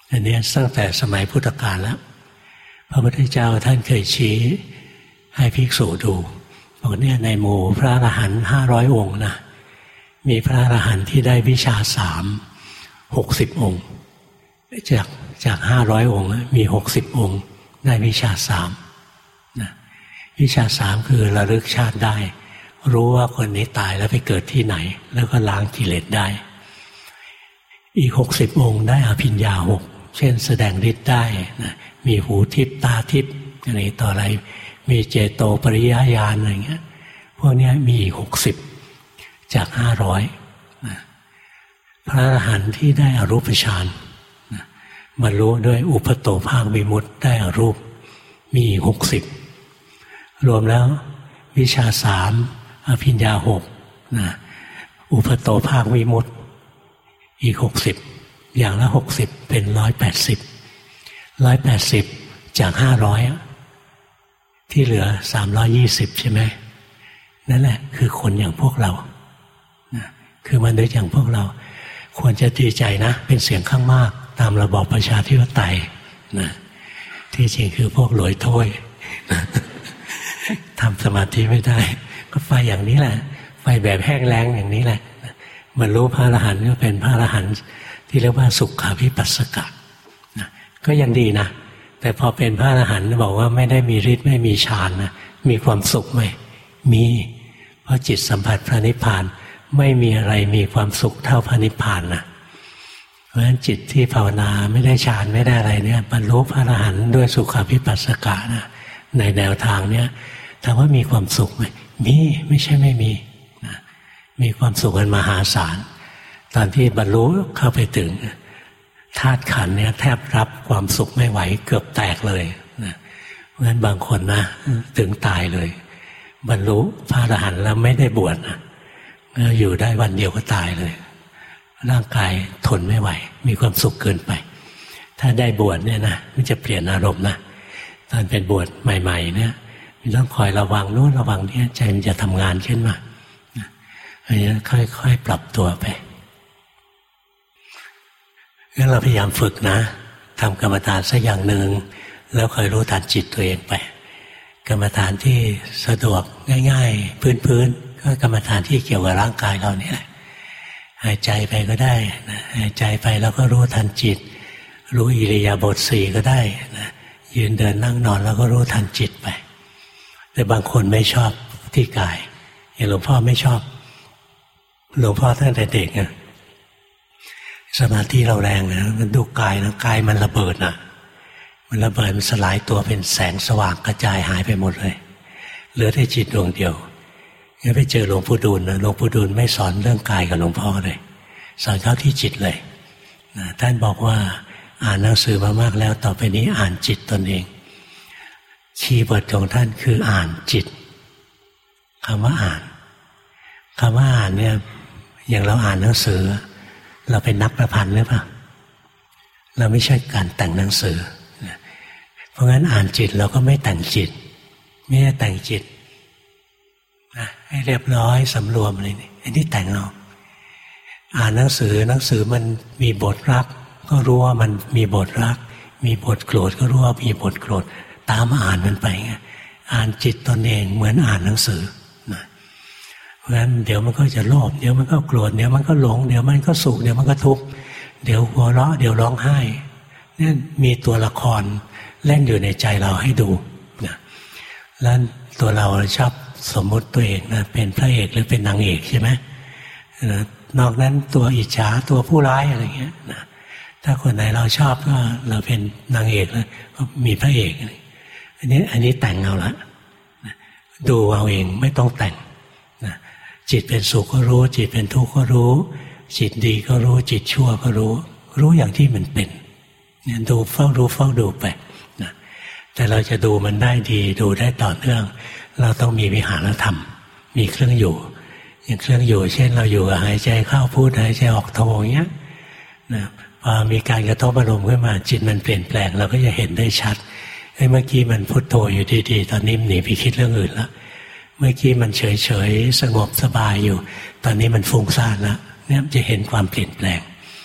อันนี้ตั้งแต่สมัยพุทธกาลแล้วพระพุทธเจ้าท่านเคยชี้ให้ภิกษุดูบอกเนี่ยในหมู่พระอรหันต์ห้าร้อยองค์นะมีพระอรหันต์ที่ได้วิชาสามหกสิบองค์จากจากห้าร้อยองค์มีหกสิบองค์ได้วิชาสามนะวิชาสามคือระลึกชาติได้รู้ว่าคนนี้ตายแล้วไปเกิดที่ไหนแล้วก็ล้างกิเลสได้อีกหกสิบองค์ได้อภิญญาหกเช่นแสดงฤทธิ์ได้นะมีหูทิพตาทิพอะไรต่ออะไรมีเจโตปริยญาณอะไรเงี้ยพวกนี้มีอีกหกสิบจากห้าร้อยนะพระอรหันต์ที่ได้อรูปฌานนะบรรลุด้วยอุปโตภาควิมุตติได้อรูปมีอีกหกสิบรวมแล้ววิชาสามอภิญญาหกนะอุปโตภาควิมุตติอีกหกสิบอย่างละหกสิบเป็นร้อยแปดสิบร้อยแปดสิบจากห้าร้อยที่เหลือสามร้อยยี่สิบใช่ไหมนั่นแหละคือคนอย่างพวกเรานะคือมนุษย์อย่างพวกเราควรจะดีใจนะเป็นเสียงข้างมากตามระบอบประชาธิปไตยนะที่จริงคือพวกหลอยถ้วยนะทำสมาธิไม่ได้ก็ไฟอย่างนี้แหละไฟแบบแห้งแล้งอย่างนี้แหละบรรลุพระอรหันต์ก็เป็นพระอรหันต์ที่เรียกว่าสุขาวิปัสสกะนะก็ยังดีนะแต่พอเป็นพระอรหันต์บอกว่าไม่ได้มีฤทธิ์ไม่มีฌานนะมีความสุขไหมมีเพราะจิตสัมผัสพระนิพพานไม่มีอะไรมีความสุขเท่าพระนิพพานนะเพราะฉะนั้นจิตที่ภาวนาไม่ได้ฌานไม่ได้อะไรเนี่ยบรรลุพระอรหันต์ด้วยสุขาวิปัสสกะนะในแนวทางเนี้ยถามว่ามีความสุขไหมมีไม่ใช่ไม่มีนะมีความสุขกันมหาศาลตอนที่บรรลุเข้าไปถึงธาตุขันธ์เนี่ยแทบรับความสุขไม่ไหวเกือบแตกเลยนะเพราะฉะนั้นบางคนนะถึงตายเลยบรรลุพระอรหันต์แล้วไม่ได้บวชนะอยู่ได้วันเดียวก็ตายเลยร่างกายทนไม่ไหวมีความสุขเกินไปถ้าได้บวชเนี่ยนะมันจะเปลี่ยนอารมณ์นะตอนเป็นบวชใหม่ๆเนี่ยมันต้องคอยระวังโน้นระวังเนี่ยใจมันจะทำงานขึ้นมาเพราะฉะนั้นค่อยๆปรับตัวไปงั้นเราพยายามฝึกนะทำกรรมฐานสักอย่างหนึ่งแล้วคอยรู้ทันจิตตัวเองไปกรรมฐานที่สะดวกง่ายๆพื้นๆก็กรรมฐานที่เกี่ยวกับร่างกายเราเนี่ยหายใจไปก็ได้นะหายใจไปแล้วก็รู้ทันจิตรู้อิริยาบถสี่ก็ได้นะยืนเดินนั่งนอนแล้วก็รู้ทันจิตไปแต่บางคนไม่ชอบที่กายอย่างหลวงพ่อไม่ชอบหลวงพ่อตั้งแต่เด็กนะสมาธิเราแรงนะมันดูกายนะกายมันระเบิดนะมันระเบิดมันสลายตัวเป็นแสงสว่างกระจายหายไปหมดเลยเหลือแต่จิตดวงเดียวงั้นไปเจอหลวงปู่ดูลนะหลวงปู่ดูลไม่สอนเรื่องกายกับหลวงพ่อเลยสอนเข้าที่จิตเลยนะท่านบอกว่าอ่านหนังสือมามากแล้วต่อไปนี้อ่านจิตตนเองคีย์เวิร์ดของท่านคืออ่านจิตคำว่าอ่านคำว่าอ่านเนี่ยอย่างเราอ่านหนังสือเราเป็นนักประพันธ์หรือเปล่าเราไม่ใช่การแต่งหนังสือเพราะงั้นอ่านจิตเราก็ไม่แต่งจิตไม่ได้แต่งจิตนะให้เรียบร้อยสำรวมอะไรนี่อันนี้แต่งเราอ่านหนังสือหนังสือมันมีบทรักก็รู้ว่ามันมีบทรักมีบทโกรธก็รู้ว่ามีบทโกรธตามอ่านมันไปไงอ่านจิตตนเองเหมือนอ่านหนังสือนะเพราะฉะนั้นเดี๋ยวมันก็จะโลภเดี๋ยวมันก็โกรธเดี๋ยวมันก็หลงเดี๋ยวมันก็สุขเดี๋ยวมันก็ทุกข์เดี๋ยวหัวเราะเดี๋ยวร้องไห้นี่มีตัวละครเล่นอยู่ในใจเราให้ดูนะแล้วตัวเราชอบสมมติตัวเองนะเป็นพระเอกหรือเป็นนางเอกใช่ไหมนะนอกนั้นตัวอิจฉาตัวผู้ร้ายอะไรเงี้ยนะถ้าคนไหนเราชอบก็เราเป็นนางเอกแล้วก็มีพระเอกอันนี้อันนี้แต่งเอาละนะดูเอาเองไม่ต้องแต่งนะจิตเป็นสุขก็รู้จิตเป็นทุกข์ก็รู้จิตดีก็รู้จิตชั่วก็รู้รู้อย่างที่มันเป็นเนี่ยดูเฝ้ารู้เฝ้าดูไปนะแต่เราจะดูมันได้ดีดูได้ต่อเนื่องเราต้องมีวิหารธรรมมีเครื่องอยู่อย่างเครื่องอยู่เช่นเราอยู่หายใจเข้าพูดหายใจออกโทอย่างเงี้ยนะพอมีการกระทบอารมณ์ขึ้นมาจิตมันเปลี่ยนแปลงเราก็จะเห็นได้ชัดเฮ้ยเมื่อกี้มันพุทโธอยู่ดีๆตอนนี้หนีไปคิดเรื่องอื่นแล้วเมื่อกี้มันเฉยๆสงบสบายอยู่ตอนนี้มันฟุ้งซ่านแล้วเนี่ยจะเห็นความเปลี่ยนแปลง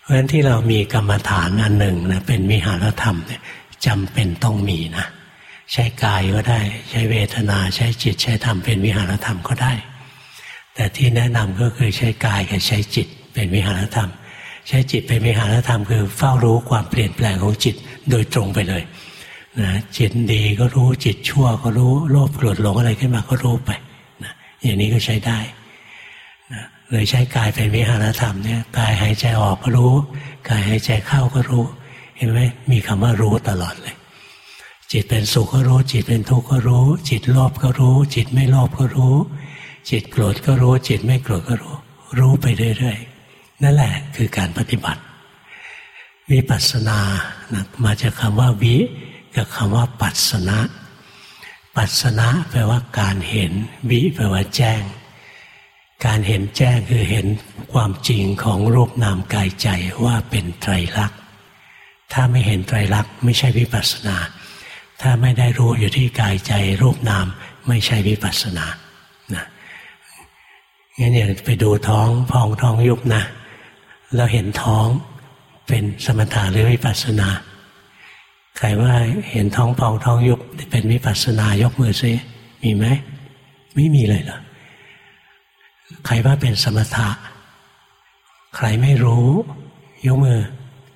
เพราะฉะนั้นที่เรามีกรรมฐานอันหนึ่งนะเป็นวิหารธรรมเนี่ยจำเป็นต้องมีนะใช้กายก็ได้ใช้เวทนาใช้จิตใช้ธรรมเป็นวิหารธรรมก็ได้แต่ที่แนะนำก็คือใช้กายกับใช้จิตเป็นวิหารธรรมใช้จิตเป็นวิหารธรรมคือเฝ้ารู้ความเปลี่ยนแปลงของจิตโดยตรงไปเลยนะจิตดีก็รู้จิตชั่วก็รู้โลภโกรธหลงอะไรขึ้นมาก็รู้ไปนะอย่างนี้ก็ใช้ได้นะเลยใช้กายเป็นวิหารธรรมเนี่ยกายหายใจออกก็รู้กายหายใจเข้าก็รู้เห็นไหมมีคำว่ารู้ตลอดเลยจิตเป็นสุขก็รู้จิตเป็นทุกข์ก็รู้จิตโลภก็รู้จิตไม่โลภก็รู้จิตโกรธก็รู้จิตไม่โกรธก็รู้รู้ไปเรื่อยๆนั่นแหละคือการปฏิบัติวิปัสสนานะมาจากคำว่าวิกับคำว่าปัสสนะปัสสนะแปลว่าการเห็นวิแปลว่าแจ้งการเห็นแจ้งคือเห็นความจริงของรูปนามกายใจว่าเป็นไตรลักษณ์ถ้าไม่เห็นไตรลักษณ์ไม่ใช่วิปัสสนาถ้าไม่ได้รู้อยู่ที่กายใจรูปนามไม่ใช่วิปัสสนานะงั้นอย่าไปดูท้องพองท้องยุบนะเราเห็นท้องเป็นสมถะหรือวิปัสสนาใครว่าเห็นท้องพองท้องยุบเป็นวิปัสสนายกมือซิมีไหมไม่มีเลยเหรอใครว่าเป็นสมถะใครไม่รู้ยกมือ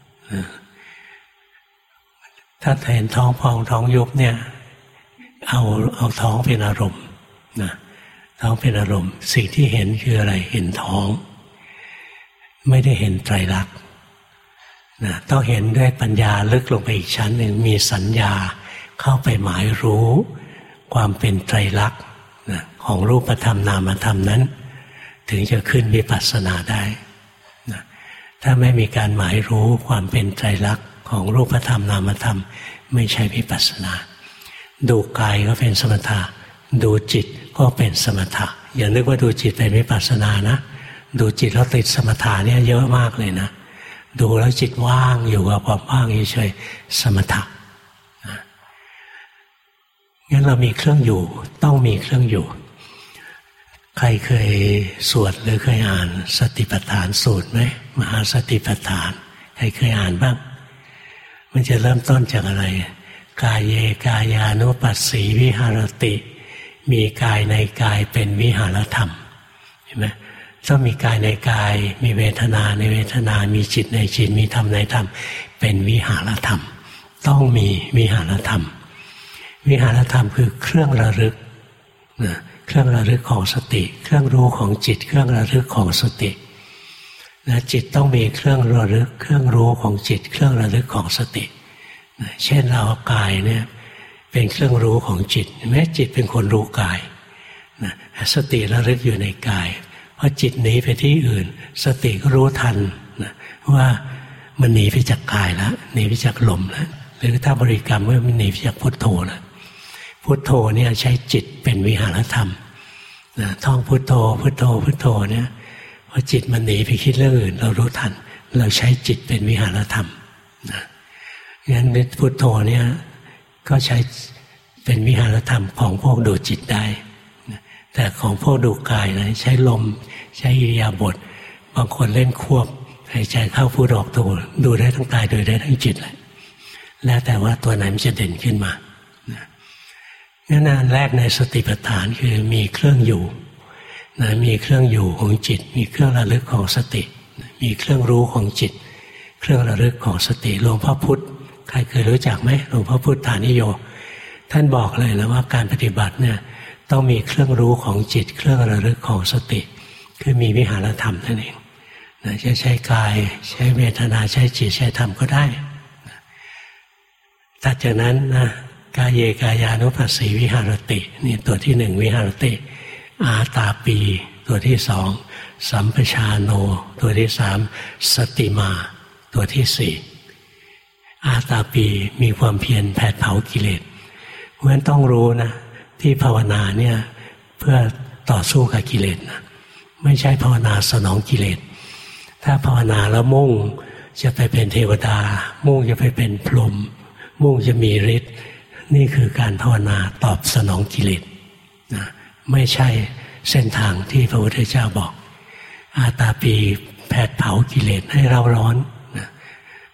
ถ้าเห็นท้องพองท้องยุบเนี่ยเอาเอาท้องเป็นอารมณ์นะท้องเป็นอารมณ์สิ่งที่เห็นคืออะไรเห็นท้องไม่ได้เห็นไตรลักษณ์นะต้องเห็นด้วยปัญญาลึกลงไปอีกชั้นหนึ่งมีสัญญาเข้าไปหมายรู้ความเป็นไตรลักษณ์นะของรูปธรรมนามธรรมนั้นถึงจะขึ้นวิปัสสนาได้นะถ้าไม่มีการหมายรู้ความเป็นไตรลักษณ์ของรูปธรรมนามธรรมไม่ใช่วิปัสสนาดูกายก็เป็นสมถะดูจิตก็เป็นสมถะอย่านึกว่าดูจิตเป็นวิปัสสนานะดูจิตแล้วติดสมถะเนี่ยเยอะมากเลยนะดูแล้วจิตว่างอยู่กับความว่างเฉยๆสมถะนะงั้นเรามีเครื่องอยู่ต้องมีเครื่องอยู่ใครเคยสวดหรือเคยอ่านสติปัฏฐานสูตรไหมมหาสติปัฏฐานใครเคยอ่านบ้างมันจะเริ่มต้นจากอะไรกายเยกายานุปัสสีวิหารติมีกายในกายเป็นวิหารธรรมเห็นไหมต้องมีกายในกายมีเวทนาในเวทนามีจิตในจิตมีธรรมในธรรมเป็นวิหารธรรมต้องมีวิหารธรรมวิหารธรรมคือเครื่องระลึกนะเครื่องระลึกของสติเครื่องรู้ของจิตเครื่องระลึกของสตินะจิตต้องมีเครื่องระลึกเครื่องรู้ของจิตเครื่องระลึกของสตินะเช่นเรากายเนี่ยเป็นเครื่องรู้ของจิตแม้จิตเป็นคนรู้กายนะสติระลึกอยู่ในกายพอจิตหนีไปที่อื่นสติก็รู้ทันนะว่ามันหนีไปจากกายแล้วหนีไปจากลมแล้วหรือถ้าบริกรรมว่ามันหนีไปจากพุทโธแล้วพุทโธเนี่ยใช้จิตเป็นวิหารธรรมนะท่องพุทโธพุทโธพุทโธเนี่ยพอจิตมันหนีไปคิดเรื่องอื่นเรารู้ทันเราใช้จิตเป็นวิหารธรรมนะงั้นพุทโธเนี่ยก็ใช้เป็นวิหารธรรมของพวกดูจิตได้แต่ของพวกดูกายนะใช้ลมใช้อิริยาบถบางคนเล่นควบหายใจเข้าพูดออกตัวดูได้ทั้งกายโดยได้ทั้งจิตแหละแล้วแต่ว่าตัวไหนมันจะเด่นขึ้นมางั้นอันแรกในสติปัฏฐานคือมีเครื่องอยู่นะมีเครื่องอยู่ของจิตมีเครื่องระลึกของสติมีเครื่องรู้ของจิตเครื่องระลึกของสติหลวงพ่อพุธใครเคยรู้จักไหมหลวงพ่อพุทธานิโยท่านบอกเลยนะว่าการปฏิบัติเนี่ยต้องมีเครื่องรู้ของจิตเครื่องระลึกของสติคือมีวิหารธรรมนั่นเองนะจะใช้กายใช้เวทนาใช้จิตใช้ธรรมก็ได้ถัดจากนั้นนะกายเยกายานุปัสสีวิหารตินี่ตัวที่หนึ่งวิหารติอาตาปีตัวที่สองสัมปชาโนตัวที่สามสติมาตัวที่สี่อาตาปีมีความเพียรแผดเผากิเลสเพราะฉะนั้นต้องรู้นะที่ภาวนาเนี่ยเพื่อต่อสู้กับกิเลสนะไม่ใช่ภาวนาสนองกิเลสถ้าภาวนาแล้วมุ่งจะไปเป็นเทวดามุ่งจะไปเป็นพรหมมุ่งจะมีฤทธิ์นี่คือการภาวนาตอบสนองกิเลสนะไม่ใช่เส้นทางที่พระพุทธเจ้าบอกอาตาปีแผดเผากิเลสให้เราร้อน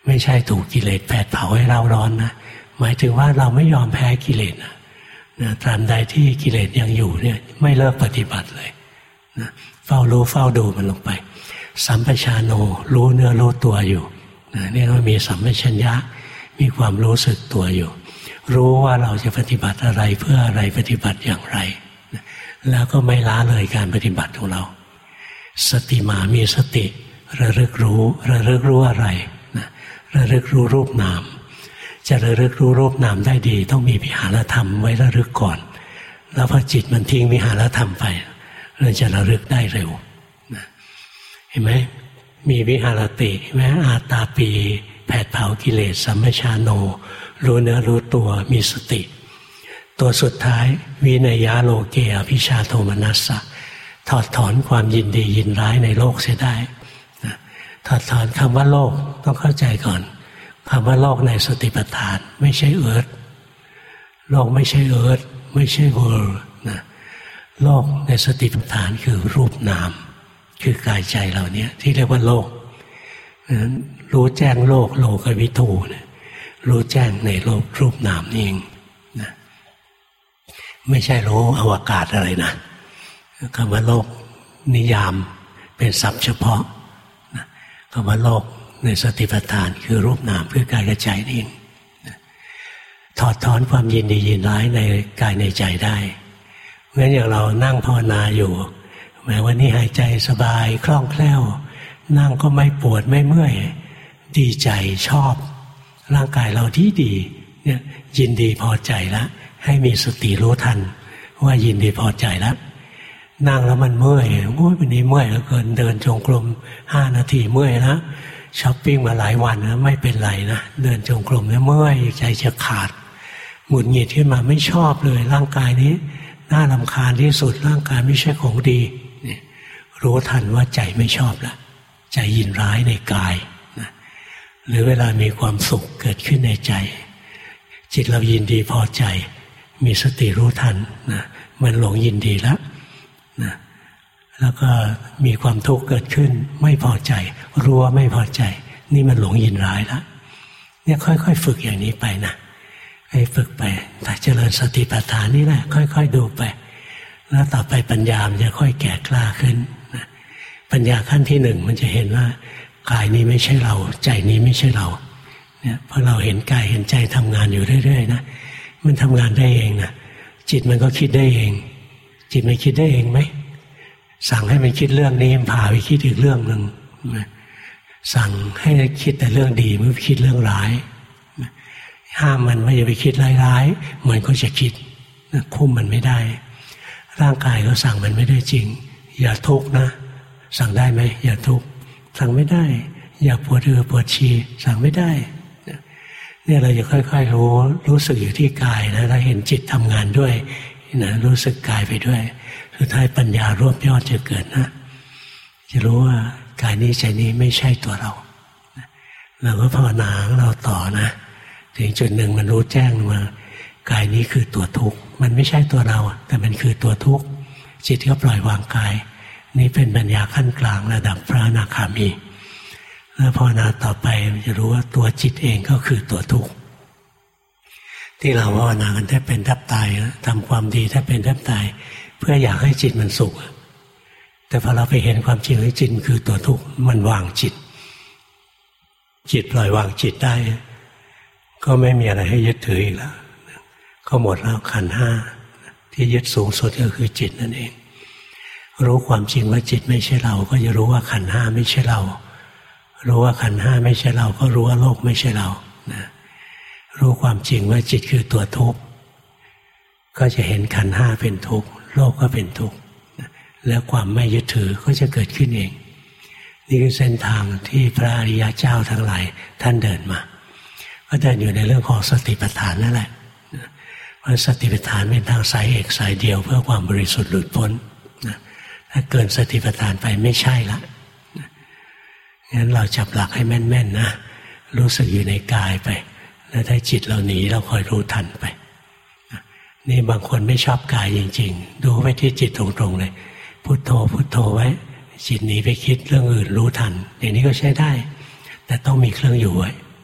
ไม่ใช่ถูกกิเลสแผดเผาให้เราร้อนนะหมายถึงว่าเราไม่ยอมแพ้กิเลสนะนะตราบใดที่กิเลสยังอยู่เนี่ยไม่เลิกปฏิบัติเลยนะเฝ้ารู้เฝ้าดูมันลงไปสัมปชานโนรู้เนื้อรู้ตัวอยู่นะนี่ก็มีสัมปชัญญะมีความรู้สึกตัวอยู่รู้ว่าเราจะปฏิบัติอะไรเพื่ออะไรปฏิบัติอย่างไรนะแล้วก็ไม่ละเลยการปฏิบัติของเราสติมามีสติระลึกรู้ระลึกรู้อะไรนะระลึกรู้รูปนามจะระลึกรู้รูปนามได้ดีต้องมีวิหารธรรมไว้ระลึกก่อนแล้วพอจิตมันทิ้งวิหารธรรมไปเราจะระลึกได้เร็วนะเห็นไหมมีวิหารติแม้อาตาปีแผดเผากิเลสสัมปชานโนรู้เนื้อรู้ตัวมีสติตัวสุดท้ายวินัยโลเกอภิชาโทมนัสสะถอดถอนความยินดียินร้ายในโลกเสียได้นะถอดถอนคำว่าโลกต้องเข้าใจก่อนคำว่าโลกในสติปัฏฐานไม่ใช่เอิร์ธโลกไม่ใช่เอิร์ธไม่ใช่เวิร์นะโลกในสติปัฏฐานคือรูปนามคือกายใจเราเนี่ยที่เรียกว่าโลกรู้แจ้งโลกโลกวิถูเนี่ยรู้แจ้งในโลกรูปนามนี่เองนะไม่ใช่รู้อวกาศอะไรนะคำว่าโลกนิยามเป็นศัพท์เฉพาะนะคำว่าโลกในสติปัฏฐานคือรูปนามคือกายกับใจนี่เองนะถอดถอนความยินดียินร้ายในกายในใจได้เพราะฉะนั้นอย่างเรานั่งภาวนาอยู่แม้วันนี้หายใจสบายคล่องแคล่วนั่งก็ไม่ปวดไม่เมื่อยดีใจชอบร่างกายเราที่ดีเนี่ยยินดีพอใจแล้วให้มีสติรู้ทันว่ายินดีพอใจแล้วนั่งแล้วมันเมื่อยโอ้ยวันนี้เมื่อยเหลือเกินเดินจงกรมห้านาทีเมื่อยนะช้อปปิ้งมาหลายวันนะไม่เป็นไรนะเดินจงกรมแล้วเมื่อยใจจะขาดหงุดหงิดขึ้นมาไม่ชอบเลยร่างกายนี้น่ารำคาญที่สุดร่างกายไม่ใช่ของดีนี่รู้ทันว่าใจไม่ชอบละใจยินร้ายในกายนะหรือเวลามีความสุขเกิดขึ้นในใจจิตเรายินดีพอใจมีสติรู้ทันนะมันหลงยินดีแล้วนะแล้วก็มีความทุกข์เกิดขึ้นไม่พอใจรู้ว่าไม่พอใจนี่มันหลงยินร้ายแล้วเนี่ยค่อยๆฝึกอย่างนี้ไปนะให้ฝึกไปถ้าเจริญสติปัฏฐานนี่แหละค่อยๆดูไปแล้วต่อไปปัญญามันจะค่อยแก่กล้าขึ้นนะปัญญาขั้นที่หนึ่งมันจะเห็นว่ากายนี้ไม่ใช่เราใจนี้ไม่ใช่เราเนี่ยพอเราเห็นกายเห็นใจทำงานอยู่เรื่อยๆนะมันทำงานได้เองนะจิตมันก็คิดได้เองจิตมันคิดได้เองไหมสั่งให้มันคิดเรื่องนี้พาไปคิดอีกเรื่องหนึ่งสั่งให้คิดแต่เรื่องดีไม่ไปคิดเรื่องร้ายห้ามมันว่าอย่าไปคิดร้ายๆมันก็จะคิดคุมมันไม่ได้ร่างกายก็สั่งมันไม่ได้จริงอย่าทุกข์นะสั่งได้ไหมอย่าทุกข์สั่งไม่ได้อย่าปวดเอือปวดฉี่สั่งไม่ได้เนี่ยเราจะค่อยๆรู้รู้สึกอยู่ที่กายนะแล้วเห็นจิตทำงานด้วยนะรู้สึกกายไปด้วยสุดท้ายปัญญารวบยอดจะเกิดนะจะรู้ว่ากายนี้ใจนี้ไม่ใช่ตัวเราเราก็ภาวนาของเราต่อนะถึงจุดหนึ่งมันรู้แจ้งว่ากายนี้คือตัวทุกข์มันไม่ใช่ตัวเราแต่มันคือตัวทุกข์จิตก็ปล่อยวางกายนี่เป็นปัญญาขั้นกลางระดับพระอนาคามีแล้วภาวนาต่อไปจะรู้ว่าตัวจิตเองก็คือตัวทุกข์ที่เราภาวนากันแทบเป็นแทบตายนะทำความดีแทบเป็นแทบตายเพื่ออยากให้จิตมันสุขแต่พอเราไปเห็นความจริงว่าจิตคือตัวทุกข์มันวางจิตจิตปล่อยวางจิตได้ก็ไม่มีอะไรให้ยึดถืออีกแล้วก็หมดแล้วขันธ์ห้าที่ยึดสูงสุดก็คือจิตนั่นเองรู้ความจริงว่าจิตไม่ใช่เราก็จะรู้ว่าขันธ์ห้าไม่ใช่เรารู้ว่าขันธ์ห้าไม่ใช่เราก็รู้ว่าโลกไม่ใช่เรานะรู้ความจริงว่าจิตคือตัวทุกข์ก็จะเห็นขันธ์ห้าเป็นทุกข์โลกก็เป็นทุกข์แล้วความไม่ยึดถือก็จะเกิดขึ้นเองนี่คือเส้นทางที่พระอริยเจ้าทั้งหลายท่านเดินมาก็เดินอยู่ในเรื่องของสติปัฏฐานนั่นแหละเพราะสติปัฏฐานเป็นทางสายเอกสายเดียวเพื่อความบริสุทธิ์หลุดพ้นถ้าเกินสติปัฏฐานไปไม่ใช่ละงั้นเราจับหลักให้แม่นๆนะรู้สึกอยู่ในกายไปแล้วถ้าจิตเราหนีเราคอยรู้ทันไปนี่บางคนไม่ชอบกายจริงๆดูไว้ที่จิตตรงๆเลยพุทโธพุทโธไว้จิตหนีไปคิดเรื่องอื่นรู้ทันอย่างนี้ก็ใช้ได้แต่ต้องมีเครื่องอยู่ไว้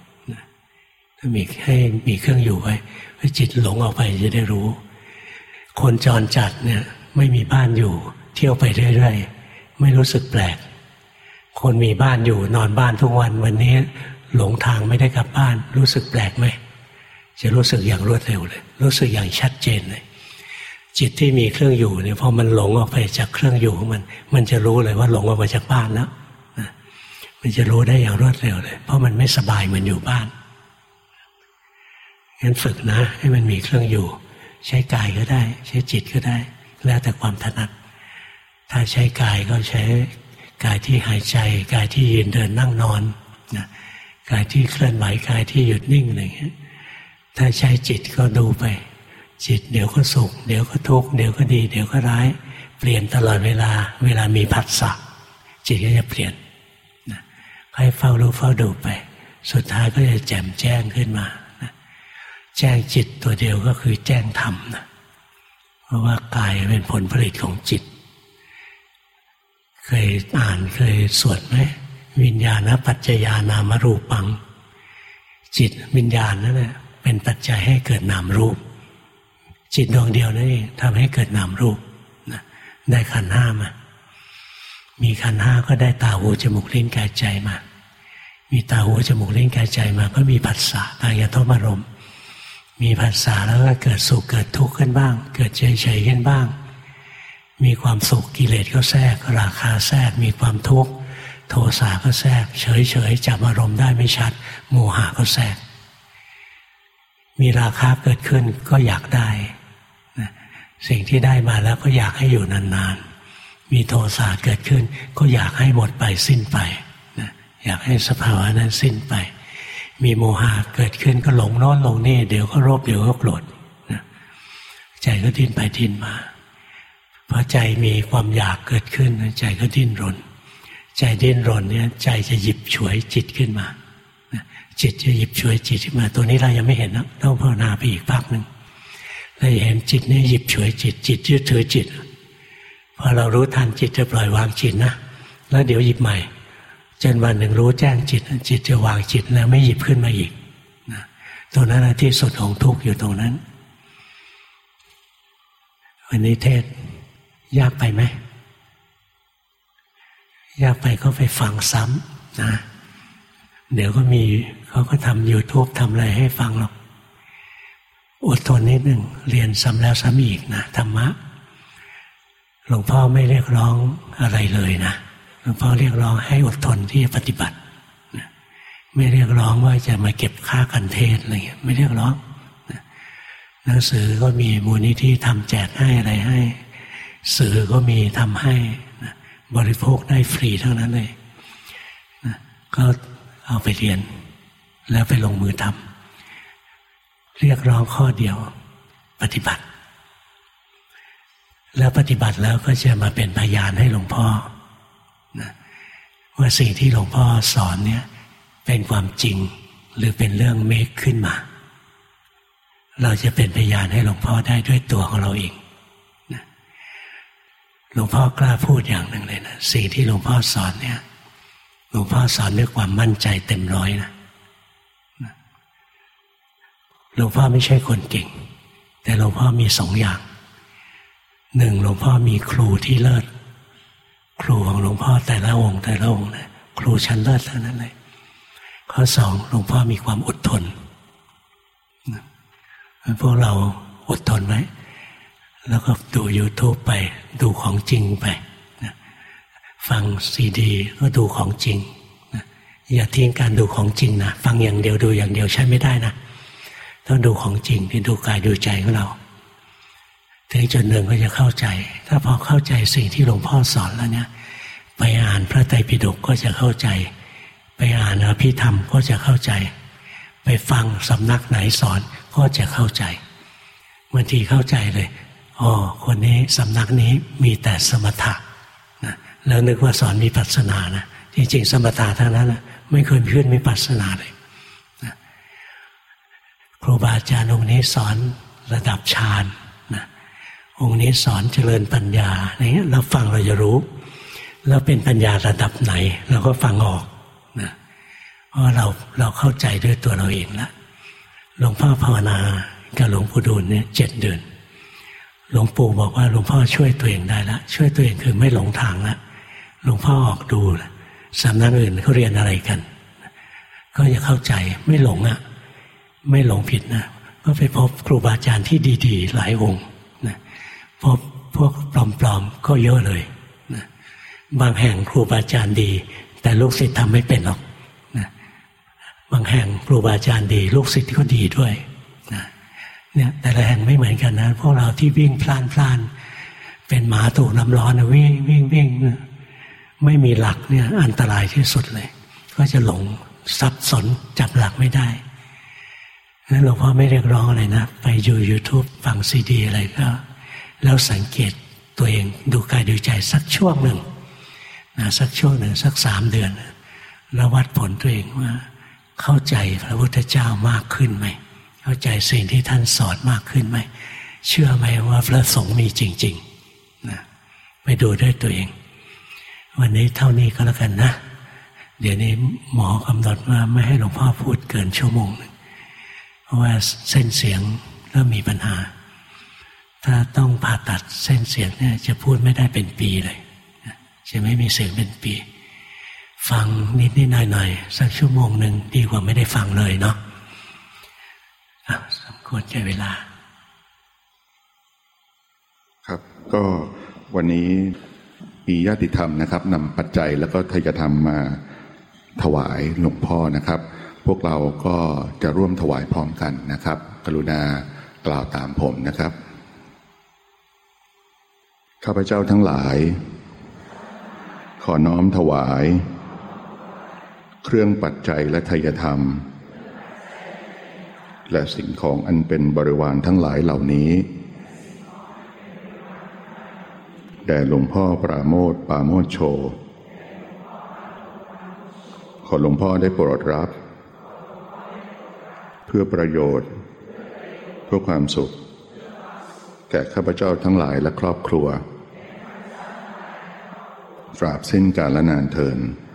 ถ้ามีให้มีเครื่องอยู่ไว้จิตหลงออกไปจะได้รู้คนจรจัดเนี่ยไม่มีบ้านอยู่เที่ยวไปเรื่อยๆไม่รู้สึกแปลกคนมีบ้านอยู่นอนบ้านทุกวันวันนี้หลงทางไม่ได้กลับบ้านรู้สึกแปลกไหมจะรู้สึกอย่างรวดเร็วเลยรู้สึกอย่างชัดเจนเลยจิตที่มีเครื่องอยู่เนี่ยพอมันหลงออกไปจากเครื่องอยู่ของมันมันจะรู้เลยว่าหลงออกไปจากบ้านแล้วมันจะรู้ได้อย่างรวดเร็วเลยเพราะมันไม่สบายเหมือนอยู่บ้านงั้นฝึกนะให้มันมีเครื่องอยู่ใช้กายก็ได้ใช้จิตก็ได้แล้วแต่ความถนัดถ้าใช้กายก็ใช้กายที่หายใจกายที่ยืนเดินนั่งนอนนะกายที่เคลื่อนไหวกายที่หยุดนิ่งอะไรอย่างเงี้ยถ้าใช้จิตก็ดูไปจิตเดี๋ยวก็สุขเดี๋ยวก็ทุกข์เดี๋ยวก็ดีเดี๋ยวก็ร้ายเปลี่ยนตลอดเวลาเวลามีผัสสะจิตก็จะเปลี่ยนนะให้เฝ้ารู้เฝ้าดูไปสุดท้ายก็จะแจ่มแจ้งขึ้นมานะแจ้งจิตตัวเดียวก็คือแจ้งธรรมนะเพราะว่ากายเป็นผลผลิตของจิตเคยอ่านเคยสวดไหมวิญญาณปัจจยานามรูปังจิตวิญญาณนั่นแหละเป็นปัจจัยให้เกิดนามรูปจิตดวงเดียวนั่นเองทำให้เกิดนามรูปนะได้ขันธ์ห้ามามีขันธ์ห้าก็ได้ตาหูจมูกลิ้นกายใจมามีตาหูจมูกลิ้นกายใจมาก็มีผัสสะทางกระทบอารมณ์มีผัสสะแล้วก็เกิดสุขเกิดทุกข์ขึ้นบ้างเกิดเฉยเฉยขึ้นบ้างมีความสุขกิเลสก็แทรกราคะแทรกมีความทุกข์โทสะก็แทรกเฉยเฉยจับอารมณ์ได้ไม่ชัดโมหะก็แทรกมีราคะเกิดขึ้นก็อยากได้นะสิ่งที่ได้มาแล้วก็อยากให้อยู่นานๆมีโทสะเกิดขึ้นก็อยากให้หมดไปสิ้นไปนะอยากให้สภาวะนั้นสิ้นไปมีโมหะเกิดขึ้นก็หลงโน้นหลงนี่เดี๋ยวก็โลภเดี๋ยวก็โกรธนะใจก็ดิ้นไปดิ้นมาพอใจมีความอยากเกิดขึ้นใจก็ดิ้นรนใจดิ้นรนเนี่ยใจจะหยิบฉวยจิตขึ้นมาจิตจะหยิบฉวยจิตขึ้นมาตัวนี้เรายังไม่เห็นนะต้องภาวนาไปอีกพักหนึ่งเราจะเห็นจิตนี่หยิบฉวยจิตจิตยึดถือจิตพอเรารู้ทันจิตจะปล่อยวางจิตนะแล้วเดี๋ยวหยิบใหม่จนวันหนึ่งรู้แจ้งจิตจิตจะวางจิตแล้วไม่หยิบขึ้นมาอีกนะตัวนั้นที่สุดของทุกข์อยู่ตรงนั้นวันนี้เทศยากไปไหมยากไปก็ไปฟังซ้ำนะเดี๋ยวก็มีเขาก็ทำ YouTube ทำอะไรให้ฟังหรอกอดทนนิดหนึ่งเรียนซ้ำแล้วซ้ำอีกนะธรรมะหลวงพ่อไม่เรียกร้องอะไรเลยนะหลวงพ่อเรียกร้องให้อดทนที่จะปฏิบัตินะไม่เรียกร้องว่าจะมาเก็บค่ากันเทศอะไรเงี้ยไม่เรียกร้องนะหนังสือก็มีมูลนิธิทำแจกให้อะไรให้สื่อก็มีทำให้นะบริโภคได้ฟรีทั้งนั้นเลยนะก็เอาไปเรียนแล้วไปลงมือทำเรียกร้องข้อเดียวปฏิบัติแล้วปฏิบัติแล้วก็จะมาเป็นพยานให้หลวงพ่อนะว่าสิ่งที่หลวงพ่อสอนเนี่ยเป็นความจริงหรือเป็นเรื่องเมคขึ้นมาเราจะเป็นพยานให้หลวงพ่อได้ด้วยตัวของเราเองนะหลวงพ่อกล้าพูดอย่างหนึ่งเลยนะสิ่งที่หลวงพ่อสอนเนี่ยหลวงพ่อสอนด้วยความมั่นใจเต็มร้อยนะหลวงพ่อไม่ใช่คนเก่งแต่หลวงพ่อมีสองอย่างหนึ่งหลวงพ่อมีครูที่เลิศครูของหลวงพ่อแต่ละองค์แต่ละองค์นะครูชั้นเลิศเท่านั้นเลยข้อสองหลวงพ่อมีความอดทนพวกเราอดทนไว้แล้วก็ดู YouTube ไปดูของจริงไปนะฟังซีดีก็ดูของจริงนะอย่าทิ้งการดูของจริงนะฟังอย่างเดียวดูอย่างเดียวใช้ไม่ได้นะต้องดูของจริงที่ดูกายดูใจของเราถึงจุดหนึ่งก็จะเข้าใจถ้าพอเข้าใจสิ่งที่หลวงพ่อสอนแล้วเนี่ยไปอ่านพระไตรปิฎกก็จะเข้าใจไปอ่านอภิธรรมก็จะเข้าใจไปฟังสำนักไหนสอนก็จะเข้าใจบางทีเข้าใจเลยอ๋อคนนี้สำนักนี้มีแต่สมถะนะแล้วนึกว่าสอนวิปัสสนานะจริงๆสมถะทั้งนั้นนะไม่เคยขึ้นวิปัสสนาเลยนะครูบาอาจารย์องค์นี้สอนระดับฌานนะองค์นี้สอนเจริญปัญญาอะไรเงี้ยเราฟังเราจะรู้แล้วเป็นปัญญาระดับไหนเราก็ฟังออกนะเพราะเราเราเข้าใจด้วยตัวเราเองแล้วหลวงพ่อภาวนากับหลวงปู่ดูลเนี่ยเจ็ดเดือนหลวงปู่บอกว่าหลวงพ่อช่วยตัวเองได้ละช่วยตัวเองคือไม่หลงทางละหลวงพ่อออกดูสำนักอื่นเขาเรียนอะไรกันก็จะเข้าใจไม่หลงอ่ะไม่หลงผิดนะก็ไปพบครูบาอาจารย์ที่ดีๆหลายองค์นะพบพวกปลอมๆก็เยอะเลยนะบางแห่งครูบาอาจารย์ดีแต่ลูกศิษย์ทำไม่เป็นหรอกนะบางแห่งครูบาอาจารย์ดีลูกศิษย์ก็ดีด้วยนะเนี่ยแต่ละแห่งไม่เหมือนกันนะพวกเราที่วิ่งพล่านพล่านเป็นหมาถูกน้ำร้อนนะวิ่งวิ่งวิ่งไม่มีหลักเนี่ยอันตรายที่สุดเลยก็จะหลงสับสนจับหลักไม่ได้นั้นหลวงพ่อไม่เรียกร้องอะไรนะไปอยู่ YouTube ฟังซีดีอะไรก็แล้วสังเกตตัวเองดูกายดูใจสักช่วงหนึ่งนะสักช่วงหนึ่งสักสามเดือนแล้ววัดผลตัวเองว่าเข้าใจพระพุทธเจ้ามากขึ้นไหมเข้าใจสิ่งที่ท่านสอนมากขึ้นไหมเชื่อไหมว่าพระสงฆ์มีจริงๆนะไปดูด้วยตัวเองวันนี้เท่านี้ก็แล้วกันนะเดี๋ยวนี้หมอกำหนดว่าไม่ให้หลวงพ่อพูดเกินชั่วโมงนึงเพราะว่าเส้นเสียงเริ่มมีปัญหาถ้าต้องผ่าตัดเส้นเสียงเนี่ยจะพูดไม่ได้เป็นปีเลยจะไม่มีเสียงเป็นปีฟังนิดนิดหน่อยหน่อยสักชั่วโมงหนึ่งดีกว่าไม่ได้ฟังเลยเนาะสมควรแก่เวลาครับก็วันนี้มีญาติธรรมนะครับนำปัจจัยแล้วก็ทายธรรมมาถวายหลวงพ่อนะครับพวกเราก็จะร่วมถวายพร้อมกันนะครับกรุณากล่าวตามผมนะครับข้าพเจ้าทั้งหลายขอน้อมถวายเครื่องปัจจัยและทายธรรมและสิ่งของอันเป็นบริวารทั้งหลายเหล่านี้แด่หลวงพ่อปราโมทย์ปราโมทย์โชขอหลวงพ่อได้โปรดรับเพื่อประโยชน์เพื่อความสุขแก่ข้าพเจ้าทั้งหลายและครอบครัวตราบสิ้นกาลนานเทอญ